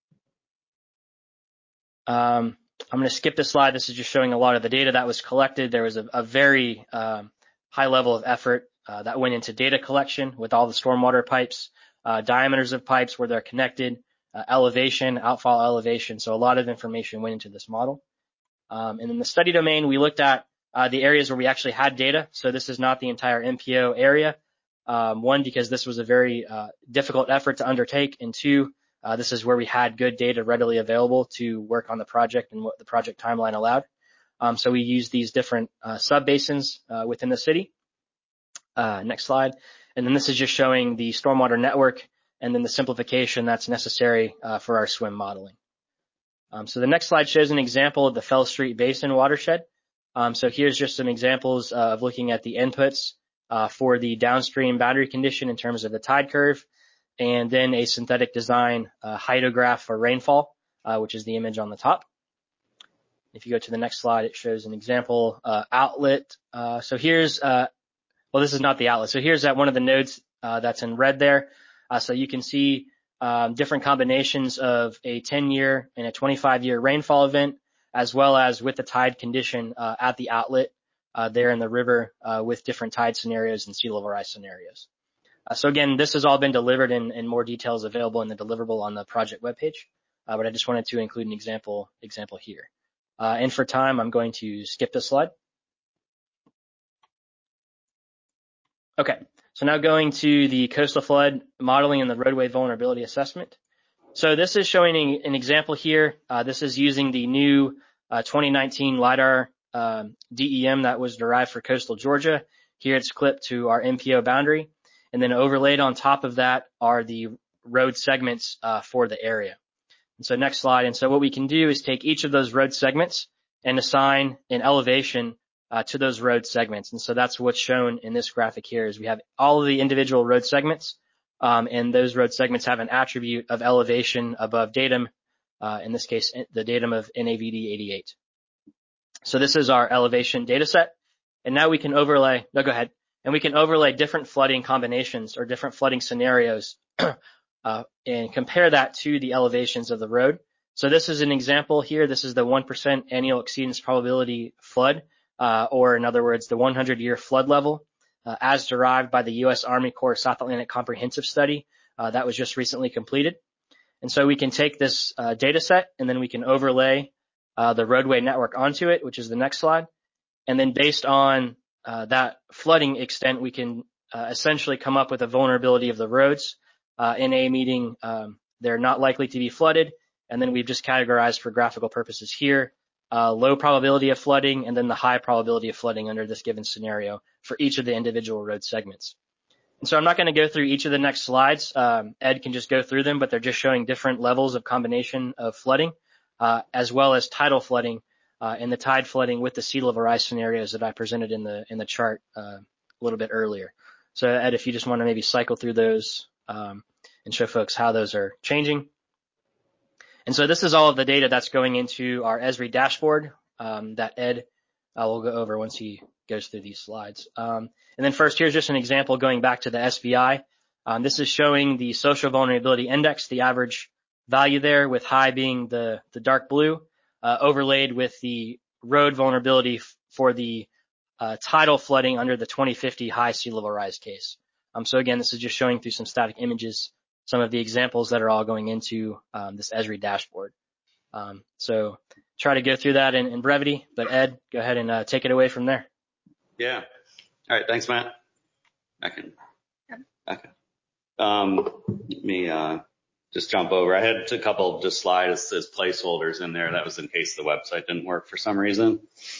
I'm going to skip this slide. This is just showing a lot of the data that was collected. There was a very high level of effort that went into data collection with all the stormwater pipes, diameters of pipes where they're connected, elevation, outfall elevation. So a lot of information went into this model. And in the study domain, we looked at the areas where we actually had data. So this is not the entire MPO area. One, because this was a very difficult effort to undertake, and two, this is where we had good data readily available to work on the project and what the project timeline allowed. So we used these different sub-basins within the city. Next slide. And then this is just showing the stormwater network and then the simplification that's necessary for our SWIM modeling. So the next slide shows an example of the Fell Street Basin watershed. So here's just some examples of looking at the inputs for the downstream boundary condition in terms of the tide curve, and then a synthetic design hydrograph for rainfall, which is the image on the top. If you go to the next slide, it shows an example outlet. So here's, well, this is not the outlet. So here's at one of the nodes that's in red there. So you can see different combinations of a 10-year and a 25-year rainfall event, as well as with the tide condition at the outlet there in the river with different tide scenarios and sea level rise scenarios. So again, this has all been delivered in more details available in the deliverable on the project webpage, but I just wanted to include an example here. And for time, I'm going to skip this slide. Okay, so now going to the coastal flood modeling and the roadway vulnerability assessment. So this is showing an example here. This is using the new 2019 LIDAR DEM that was derived for coastal Georgia. Here it's clipped to our MPO boundary. And then overlaid on top of that are the road segments for the area. And so next slide. And so what we can do is take each of those road segments and assign an elevation to those road segments. And so that's what's shown in this graphic here is we have all of the individual road segments, and those road segments have an attribute of elevation above datum, in this case, the datum of NAVD 88. So this is our elevation data set. And now we can overlay, no, go ahead. And we can overlay different flooding combinations or different flooding scenarios and compare that to the elevations of the road. So this is an example here. This is the 1% annual exceedance probability flood, or in other words, the 100-year flood level, as derived by the U.S. Army Corps South Atlantic Comprehensive Study that was just recently completed. And so we can take this data set and then we can overlay the roadway network onto it, which is the next slide. And then based on that flooding extent, we can essentially come up with a vulnerability of the roads. NA meaning they're not likely to be flooded. And then we've just categorized for graphical purposes here, low probability of flooding and then the high probability of flooding under this given scenario for each of the individual road segments. And so I'm not going to go through each of the next slides. Ed can just go through them, but they're just showing different levels of combination of flooding, as well as tidal flooding and the tide flooding with the sea level rise scenarios that I presented in the chart a little bit earlier. So Ed, if you just want to maybe cycle through those and show folks how those are changing. And so this is all of the data that's going into our Esri dashboard that Ed will go over once he goes through these slides. And then first, here's just an example going back to the SVI. This is showing the social vulnerability index, the average value there, with high being the dark blue, overlaid with the road vulnerability for the tidal flooding under the 2050 high sea level rise case. So again, this is just showing through some static images some of the examples that are all going into this Esri dashboard. So try to go through that in brevity, but Ed, go ahead and take it away from there. Yeah. All right. Thanks, Matt. Okay. Let me just jump over. I had a couple just slides as placeholders in there. That was in case the website didn't work for some reason.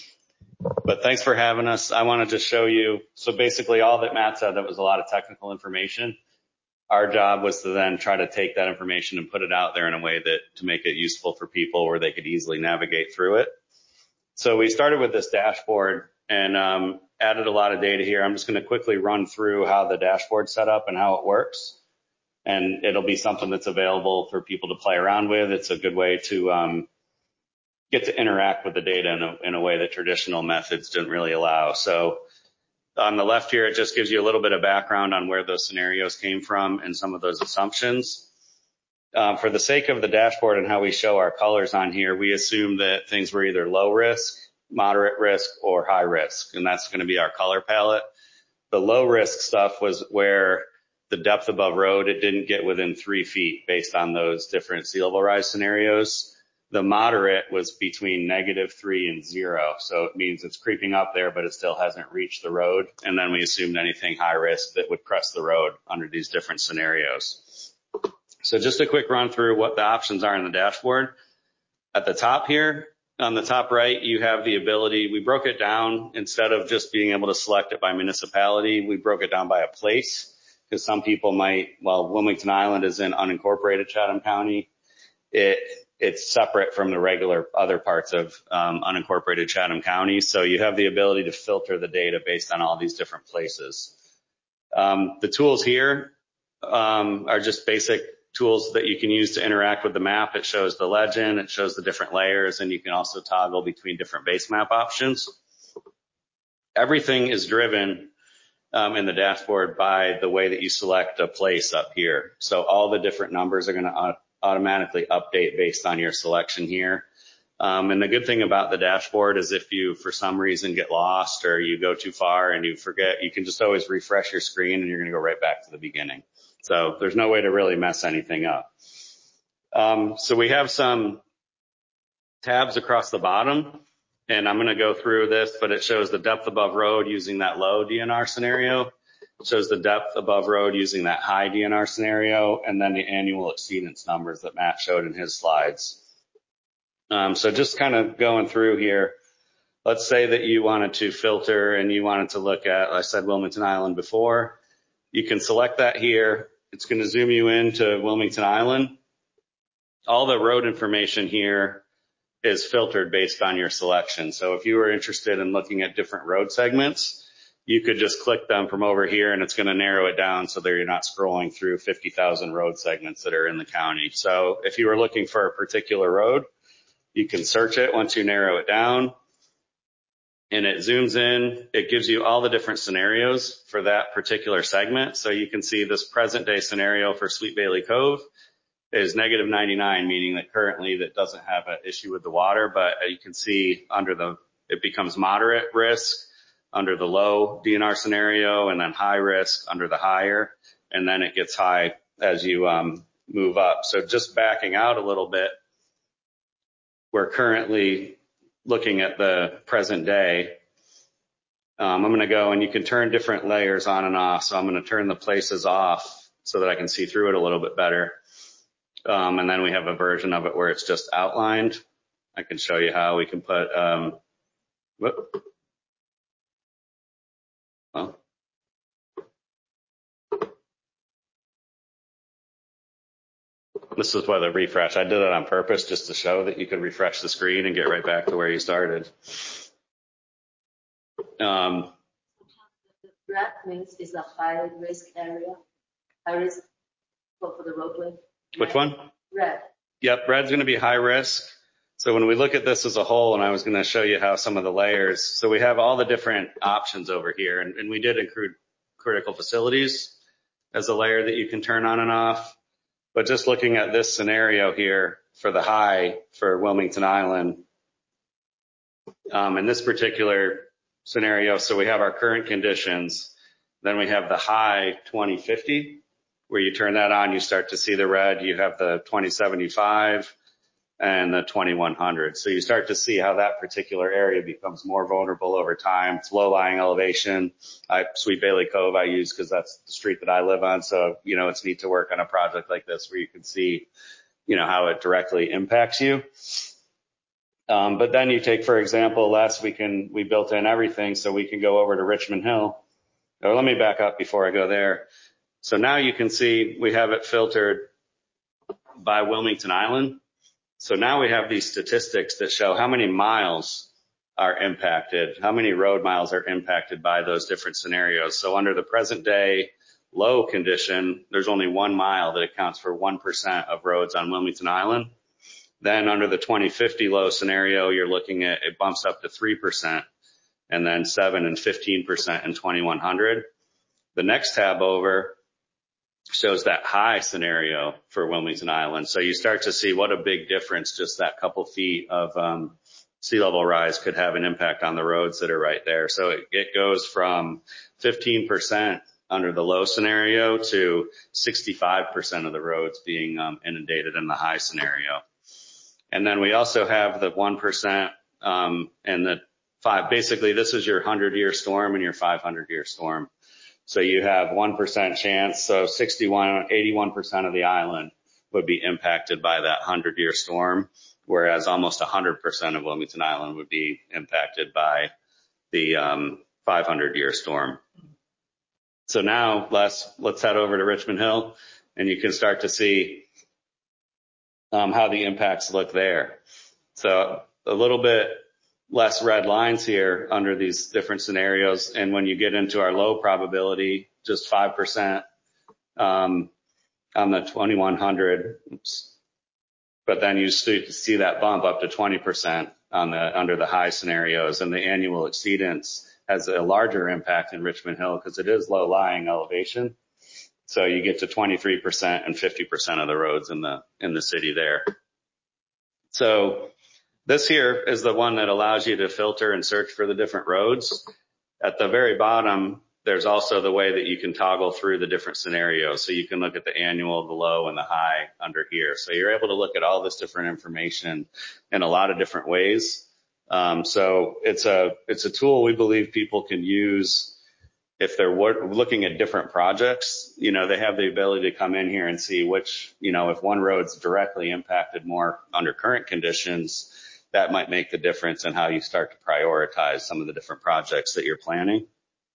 But thanks for having us. I want to just show you. So basically all that Matt said, that was a lot of technical information. Our job was to then try to take that information and put it out there in a way that to make it useful for people where they could easily navigate through it. So we started with this dashboard and added a lot of data here. I'm just going to quickly run through how the dashboard's set up and how it works. And it'll be something that's available for people to play around with. It's a good way to get to interact with the data in a way that traditional methods didn't really allow. So on the left here, it just gives you a little bit of background on where those scenarios came from and some of those assumptions. For the sake of the dashboard and how we show our colors on here, we assume that things were either low risk, moderate risk, or high risk, and that's going to be our color palette. The low risk stuff was where the depth above road, it didn't get within 3 feet based on those different sea level rise scenarios. The moderate was between -3 and 0. So it means it's creeping up there, but it still hasn't reached the road. And then we assumed anything high risk that would crest the road under these different scenarios. So just a quick run through what the options are in the dashboard. At the top here, on the top right, you have the ability, we broke it down instead of just being able to select it by municipality, we broke it down by a place because some people might, well, Wilmington Island is in unincorporated Chatham County. It's separate from the regular other parts of unincorporated Chatham County. So you have the ability to filter the data based on all these different places. The tools here are just basic tools that you can use to interact with the map. It shows the legend, it shows the different layers, and you can also toggle between different base map options. Everything is driven in the dashboard by the way that you select a place up here. So all the different numbers are going to automatically update based on your selection here. And the good thing about the dashboard is if you, for some reason, get lost or you go too far and you forget, you can just always refresh your screen and you're going to go right back to the beginning. So there's no way to really mess anything up. So we have some tabs across the bottom, and I'm going to go through this, but it shows the depth above road using that low DNR scenario. It shows the depth above road using that high DNR scenario, and then the annual exceedance numbers that Matt showed in his slides. So just kind of going through here, let's say that you wanted to filter and you wanted to look at, I said Wilmington Island before. You can select that here. It's going to zoom you into Wilmington Island. All the road information here is filtered based on your selection. So if you were interested in looking at different road segments, you could just click them from over here and it's going to narrow it down so that you're not scrolling through 50,000 road segments that are in the county. So if you were looking for a particular road, you can search it once you narrow it down. And it zooms in, it gives you all the different scenarios for that particular segment. So you can see this present day scenario for Sweet Bailey Cove. is negative 99, meaning that currently that doesn't have an issue with the water, but you can see it becomes moderate risk under the low DNR scenario, and then high risk under the higher, and then it gets high as you move up. So just backing out a little bit, we're currently looking at the present day. I'm going to go, and you can turn different layers on and off. So I'm going to turn the places off so that I can see through it a little bit better. And then we have a version of it where it's just outlined. I can show you how we can put, this is why the refresh. I did it on purpose just to show that you could refresh the screen and get right back to where you started. Red means is a high risk area. High risk for the roadway. Which one? Red. Yep, red's going to be high risk. So when we look at this as a whole, and I was going to show you how some of the layers, so we have all the different options over here, and we did include critical facilities as a layer that you can turn on and off. But just looking at this scenario here for the high for Wilmington Island, in this particular scenario, so we have our current conditions, then we have the high 2050, where you turn that on, you start to see the red, you have the 2075 and the 2100. So you start to see how that particular area becomes more vulnerable over time. It's low-lying elevation. Sweet Bailey Cove I use because that's the street that I live on. So, it's neat to work on a project like this where you can see, how it directly impacts you. But then you take, for example, last weekend we built in everything so we can go over to Richmond Hill. Or let me back up before I go there. So now you can see we have it filtered by Wilmington Island. So now we have these statistics that show how many miles are impacted, how many road miles are impacted by those different scenarios. So under the present day low condition, there's only 1 mile that accounts for 1% of roads on Wilmington Island. Then under the 2050 low scenario, you're looking at, it bumps up to 3%, and then 7 and 15% in 2100. The next tab over shows that high scenario for Wilmington Island. So you start to see what a big difference just that couple feet of sea level rise could have an impact on the roads that are right there. So it goes from 15% under the low scenario to 65% of the roads being inundated in the high scenario. And then we also have the 1% and the 5. Basically, this is your 100-year storm and your 500-year storm. So you have 1% chance. So 81% of the island would be impacted by that 100-year storm, whereas almost 100% of Wilmington Island would be impacted by the 500-year storm. So now let's head over to Richmond Hill, and you can start to see how the impacts look there. So a little bit less red lines here under these different scenarios. And when you get into our low probability, just 5% on the 2100. Oops. But then you see that bump up to 20% under the high scenarios, and the annual exceedance has a larger impact in Richmond Hill because it is low lying elevation. So you get to 23% and 50% of the roads in the city there. So this here is the one that allows you to filter and search for the different roads. At the very bottom, there's also the way that you can toggle through the different scenarios. So you can look at the annual, the low, and the high under here. So you're able to look at all this different information in a lot of different ways. So it's a tool we believe people can use if they're looking at different projects. They have the ability to come in here and see which, if one road's directly impacted more under current conditions, that might make the difference in how you start to prioritize some of the different projects that you're planning.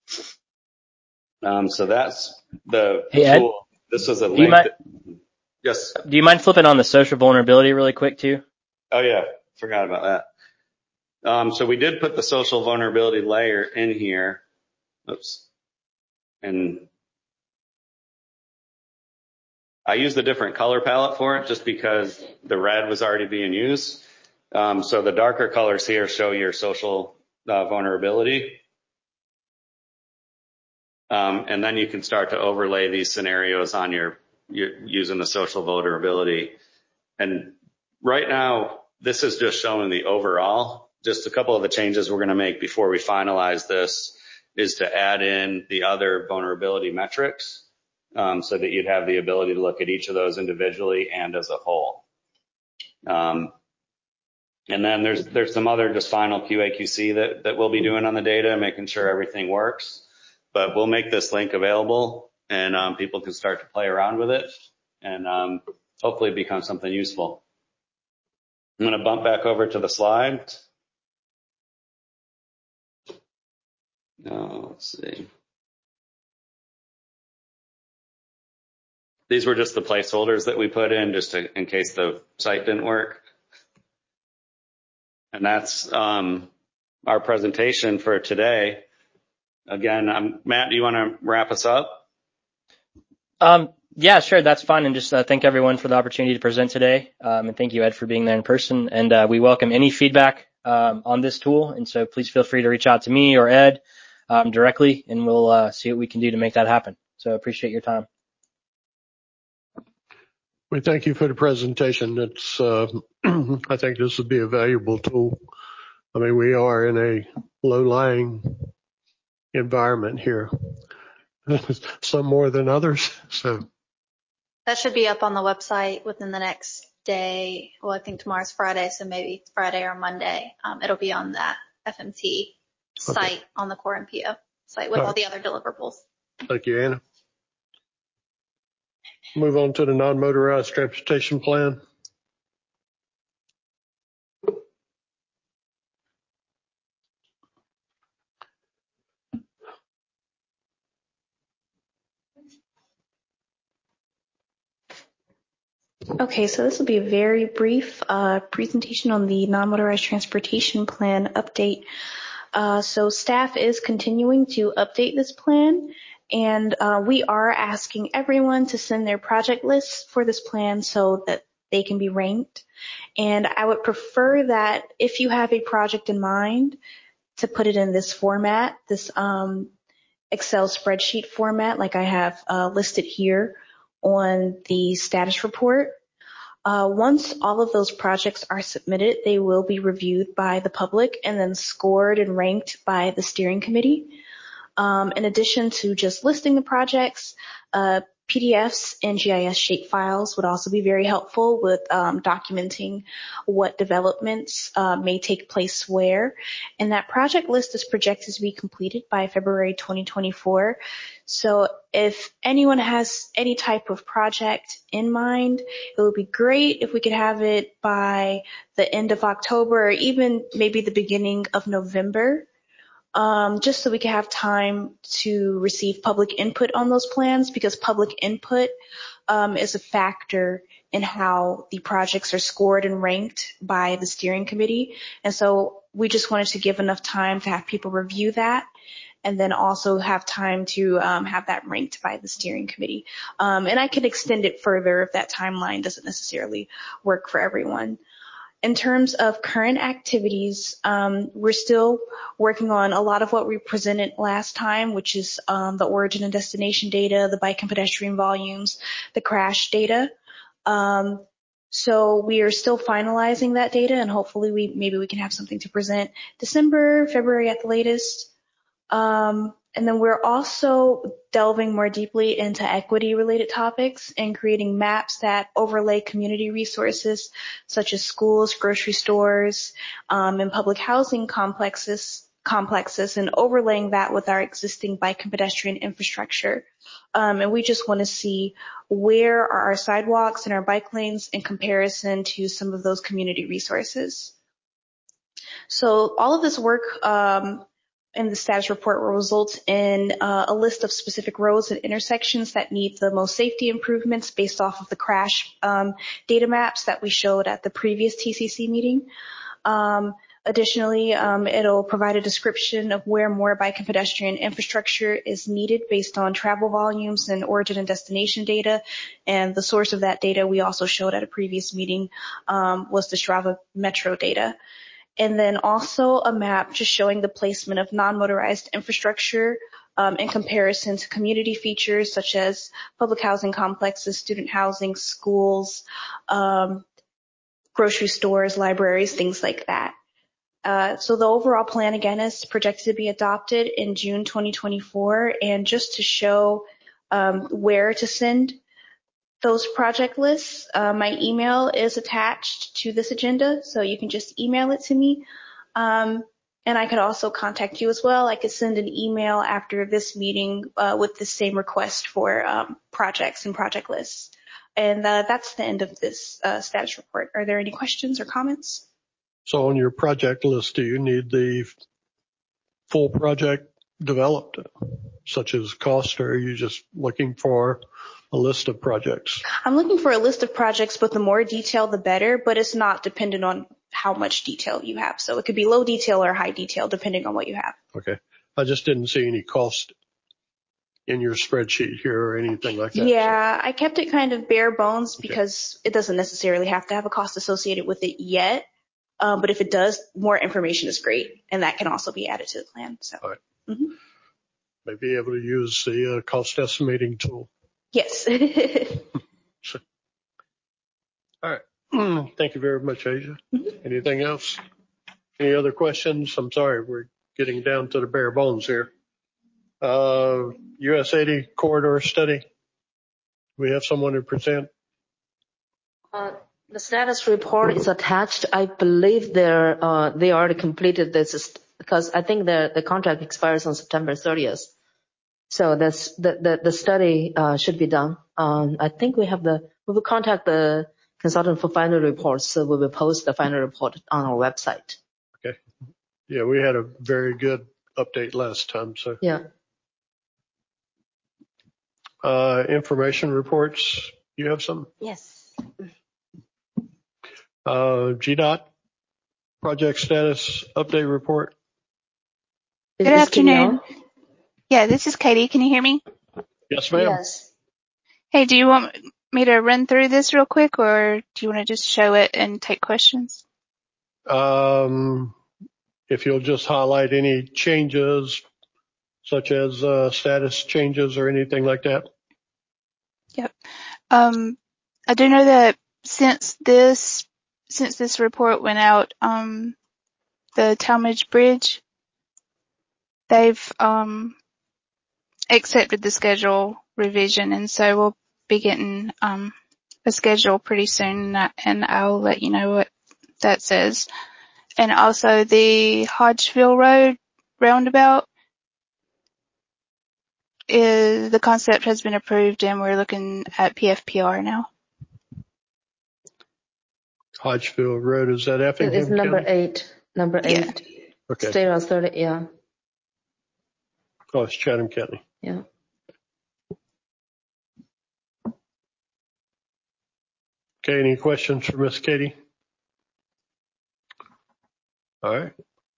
So that's the tool. Ed, this was a link. Yes. Do you mind flipping on the social vulnerability really quick too? Oh yeah, forgot about that. So we did put the social vulnerability layer in here. Oops. And I used a different color palette for it just because the red was already being used. So the darker colors here show your social vulnerability. And then you can start to overlay these scenarios on your using the social vulnerability. And right now, this is just showing the overall. Just a couple of the changes we're going to make before we finalize this is to add in the other vulnerability metrics, so that you'd have the ability to look at each of those individually and as a whole. And then there's some other just final QA/QC that we'll be doing on the data, making sure everything works. But we'll make this link available, and people can start to play around with it, and hopefully become something useful. I'm going to bump back over to the slide. Let's see. These were just the placeholders that we put in just in case the site didn't work. And that's our presentation for today. Again, Matt, do you want to wrap us up? Yeah, sure. That's fine. And just thank everyone for the opportunity to present today. And thank you, Ed, for being there in person. And we welcome any feedback on this tool. And so please feel free to reach out to me or Ed directly, and we'll see what we can do to make that happen. So appreciate your time. We thank you for the presentation. It's, I think this would be a valuable tool. I mean, we are in a low-lying environment here, some more than others. So that should be up on the website within the next day. Well, I think tomorrow's Friday, so maybe Friday or Monday. It'll be on that FMT site on the Core MPO site with all the other deliverables. Thank you, Anna. Move on to the non-motorized transportation plan. Okay, so this will be a very brief presentation on the non-motorized transportation plan update. So staff is continuing to update this plan, and we are asking everyone to send their project lists for this plan so that they can be ranked. And I would prefer that if you have a project in mind, to put it in this format, this Excel spreadsheet format like I have listed here on the status report. Once all of those projects are submitted, they will be reviewed by the public and then scored and ranked by the steering committee. In addition to just listing the projects, PDFs and GIS shapefiles would also be very helpful with documenting what developments may take place where. And that project list is projected to be completed by February 2024. So if anyone has any type of project in mind, it would be great if we could have it by the end of October or even maybe the beginning of November. Just so we can have time to receive public input on those plans, because public input is a factor in how the projects are scored and ranked by the steering committee. And so we just wanted to give enough time to have people review that, and then also have time to have that ranked by the steering committee. And I can extend it further if that timeline doesn't necessarily work for everyone. In terms of current activities, we're still working on a lot of what we presented last time, which is the origin and destination data, the bike and pedestrian volumes, the crash data. So we are still finalizing that data, and hopefully maybe we can have something to present December, February at the latest. And then we're also delving more deeply into equity-related topics and creating maps that overlay community resources such as schools, grocery stores, and public housing complexes, and overlaying that with our existing bike and pedestrian infrastructure. And we just want to see where are our sidewalks and our bike lanes in comparison to some of those community resources. So all of this work in the status report will result in a list of specific roads and intersections that need the most safety improvements based off of the crash data maps that we showed at the previous TCC meeting. Additionally, it'll provide a description of where more bike and pedestrian infrastructure is needed based on travel volumes and origin and destination data. And the source of that data we also showed at a previous meeting was the Strava Metro data. And then also a map just showing the placement of non-motorized infrastructure in comparison to community features such as public housing complexes, student housing, schools, grocery stores, libraries, things like that. So the overall plan, again, is projected to be adopted in June 2024. And just to show where to send those project lists, my email is attached to this agenda, so you can just email it to me. And I could also contact you as well. I could send an email after this meeting with the same request for projects and project lists. And that's the end of this status report. Are there any questions or comments? So on your project list, do you need the full project developed, such as cost, or are you just looking for a list of projects? I'm looking for a list of projects, but the more detail, the better, but it's not dependent on how much detail you have. So it could be low detail or high detail, depending on what you have. Okay. I just didn't see any cost in your spreadsheet here or anything like that. Yeah, I kept it kind of bare bones because it doesn't necessarily have to have a cost associated with it yet. But if it does, more information is great, and that can also be added to the plan. So, all right. Maybe able to use the cost estimating tool. Yes. All right. Thank you very much, Asia. Anything else? Any other questions? I'm sorry, we're getting down to the bare bones here. US 80 corridor study. We have someone to present. The status report is attached. I believe they already completed this because I think the contract expires on September 30th. So that's the study should be done. I think we will contact the consultant for final reports, so we will post the final report on our website. Okay. Yeah, we had a very good update last time. So yeah. Information reports. You have some? Yes. GDOT project status update report. Good afternoon. Yeah, this is Katie. Can you hear me? Yes, ma'am. Yes. Hey, do you want me to run through this real quick, or do you want to just show it and take questions? If you'll just highlight any changes, such as status changes or anything like that. Yep. I do know that since this report went out, the Talmadge Bridge, they've accepted the schedule revision, and so we'll be getting a schedule pretty soon, and I'll let you know what that says. And also the Hodgeville Road roundabout, the concept has been approved, and we're looking at PFPR now. Hodgeville Road, is that Effingham It's number County? 8. Number 8. Yeah. Okay. State Route 30, yeah. Oh, it's Chatham County. Yeah. Okay, any questions for Miss Katie? All right.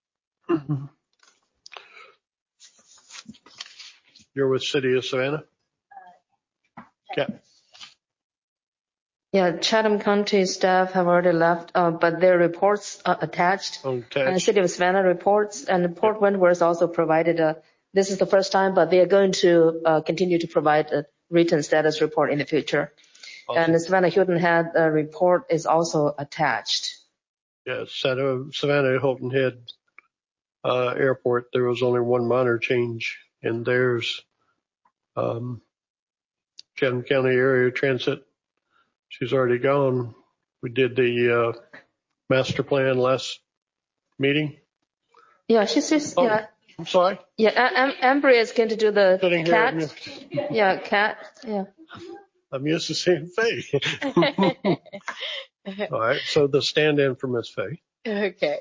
You're with City of Savannah? Okay. Yeah, Chatham County staff have already left, but their reports are attached. And City of Savannah reports, and Port Wentworth also provided this is the first time, but they are going to continue to provide a written status report in the future. Awesome. And the Savannah Hilton Head report is also attached. Yeah, Savannah Hilton Head Airport, there was only one minor change in theirs. Chatham County Area Transit, she's already gone. We did the master plan last meeting. Yeah, she's just, yeah. I'm sorry? Yeah, Amber is going to do the cat. Yeah, cat, yeah. I'm used to seeing Faye. All right, so the stand-in for Miss Faye. Okay.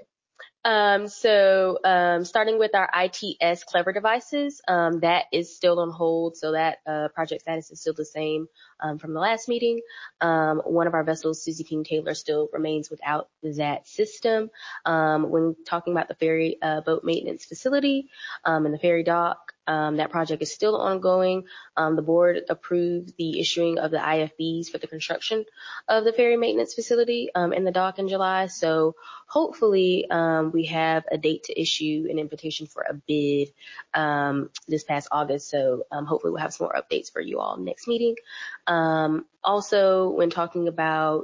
Starting with our ITS Clever devices, that is still on hold. So that project status is still the same from the last meeting. One of our vessels, Susie King Taylor, still remains without that system. When talking about the ferry boat maintenance facility and the ferry dock, That project is still ongoing. The board approved the issuing of the IFBs for the construction of the ferry maintenance facility in the dock in July. So hopefully we have a date to issue an invitation for a bid this past August. So hopefully we'll have some more updates for you all next meeting. Also, when talking about,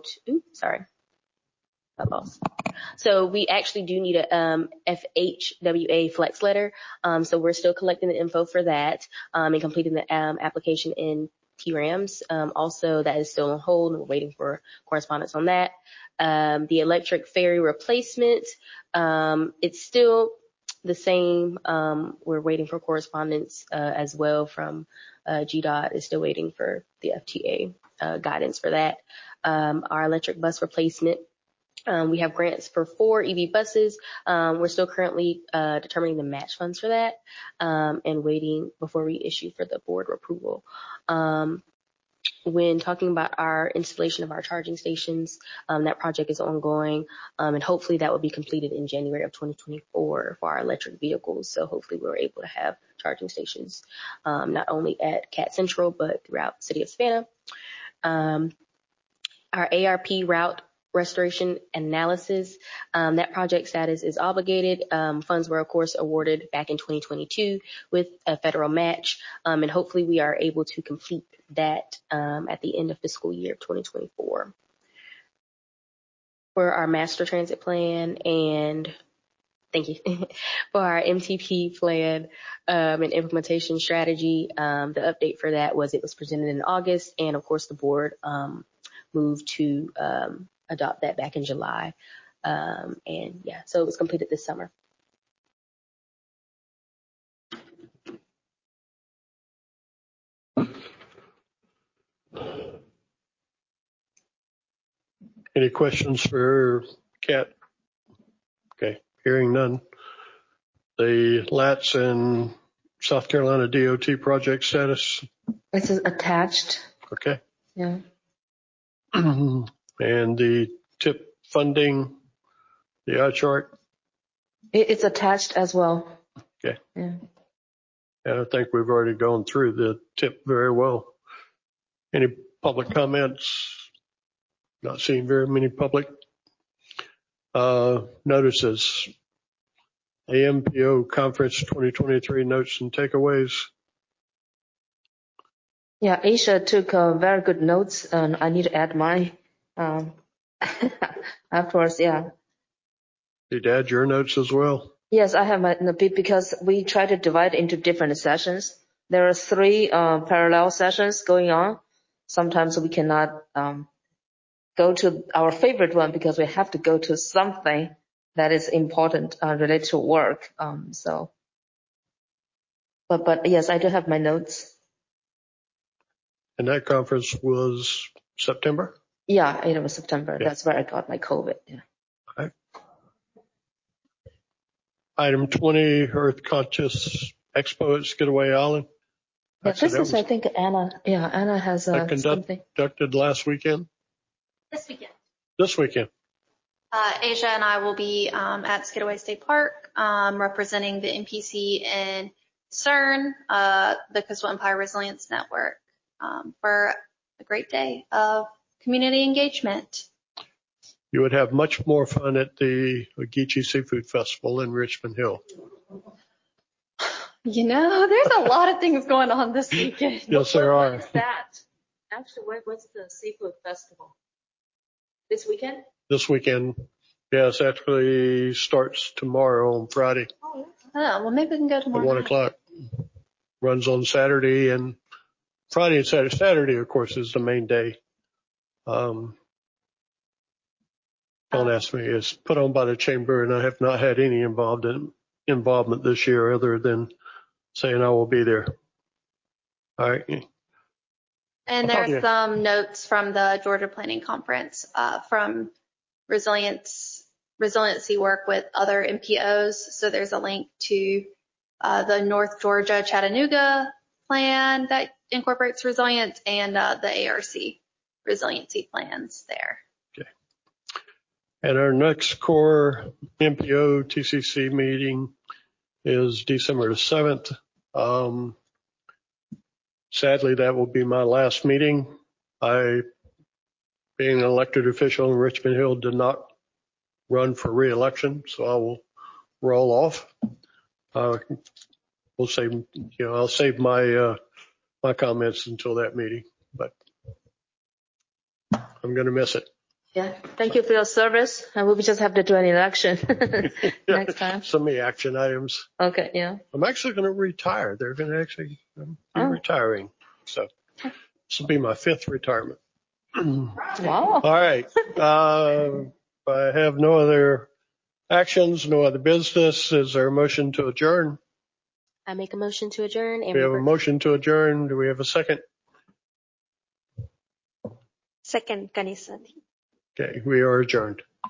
So we actually do need a FHWA flex letter. So we're still collecting the info for that and completing the application in TRAMS. Also, that is still on hold and we're waiting for correspondence on that. The electric ferry replacement, it's still the same. We're waiting for correspondence as well from GDOT is still waiting for the FTA guidance for that. Our electric bus replacement, we have grants for 4 EV buses. We're still currently determining the match funds for that and waiting before we issue for the board approval. When talking about our installation of our charging stations, that project is ongoing, and hopefully that will be completed in January of 2024 for our electric vehicles. So hopefully we're able to have charging stations not only at Cat Central, but throughout the city of Savannah. Our ARP route restoration analysis, that project status is obligated. Funds were, of course, awarded back in 2022 with a federal match, and hopefully we are able to complete that at the end of fiscal year 2024. For our master transit plan and thank you for our MTP plan and implementation strategy, the update for that was it was presented in August, and of course the board moved to adopt that back in July. And yeah, so it was completed this summer. Any questions for Kat? Okay, hearing none. The LATS and South Carolina DOT project status? It's attached. Okay. Yeah. And the TIP funding, the eye chart? It's attached as well. Okay. Yeah. And I think we've already gone through the TIP very well. Any public comments? Not seeing very many public notices. AMPO Conference 2023 notes and takeaways. Yeah, Aisha took very good notes, and I need to add mine afterwards. Yeah. Did you add your notes as well? Yes, I have my because we try to divide into different sessions. There are 3 parallel sessions going on. Sometimes we cannot go to our favorite one because we have to go to something that is important related to work. But yes, I do have my notes. And that conference was September? Yeah, it was September. Yeah. That's where I got my COVID. Yeah. All right. Item 20, Earth Conscious Expo at Skidaway Island. Yeah, this is, I think, Anna. Yeah, Anna has something. Conducted last weekend? This weekend. This weekend. Asia and I will be at Skidaway State Park representing the NPC and CERN, the Coastal Empire Resilience Network, for a great day of community engagement. You would have much more fun at the Ogeechee Seafood Festival in Richmond Hill. You know, there's a lot of things going on this weekend. Yes, there are. What is that? Actually, what's the seafood festival? This weekend? This weekend. Yes, actually starts tomorrow on Friday. Oh, well, maybe we can go tomorrow. At 1 o'clock. Runs on Saturday and Friday and Saturday. Saturday, of course, is the main day. Don't ask me. It's put on by the chamber, and I have not had any involvement this year other than saying I will be there. All right. And there's some notes from the Georgia Planning Conference from resiliency work with other MPOs. So there's a link to the North Georgia Chattanooga plan that incorporates resilience and the ARC resiliency plans there. Okay. And our next core MPO TCC meeting is December the 7th. Sadly, that will be my last meeting. I, being an elected official in Richmond Hill, did not run for re-election, so I will roll off. We'll save, I'll save my my comments until that meeting, but I'm going to miss it. Yeah, thank you for your service. And we'll just have to do an election next time. Some of the action items. Okay, yeah. I'm actually going to retire. They're going to actually be retiring. So this will be my 5th retirement. Wow. All right. I have no other actions, no other business. Is there a motion to adjourn? I make a motion to adjourn. We have a motion to adjourn. Do we have a second? Second, Kanisani. Okay, we are adjourned.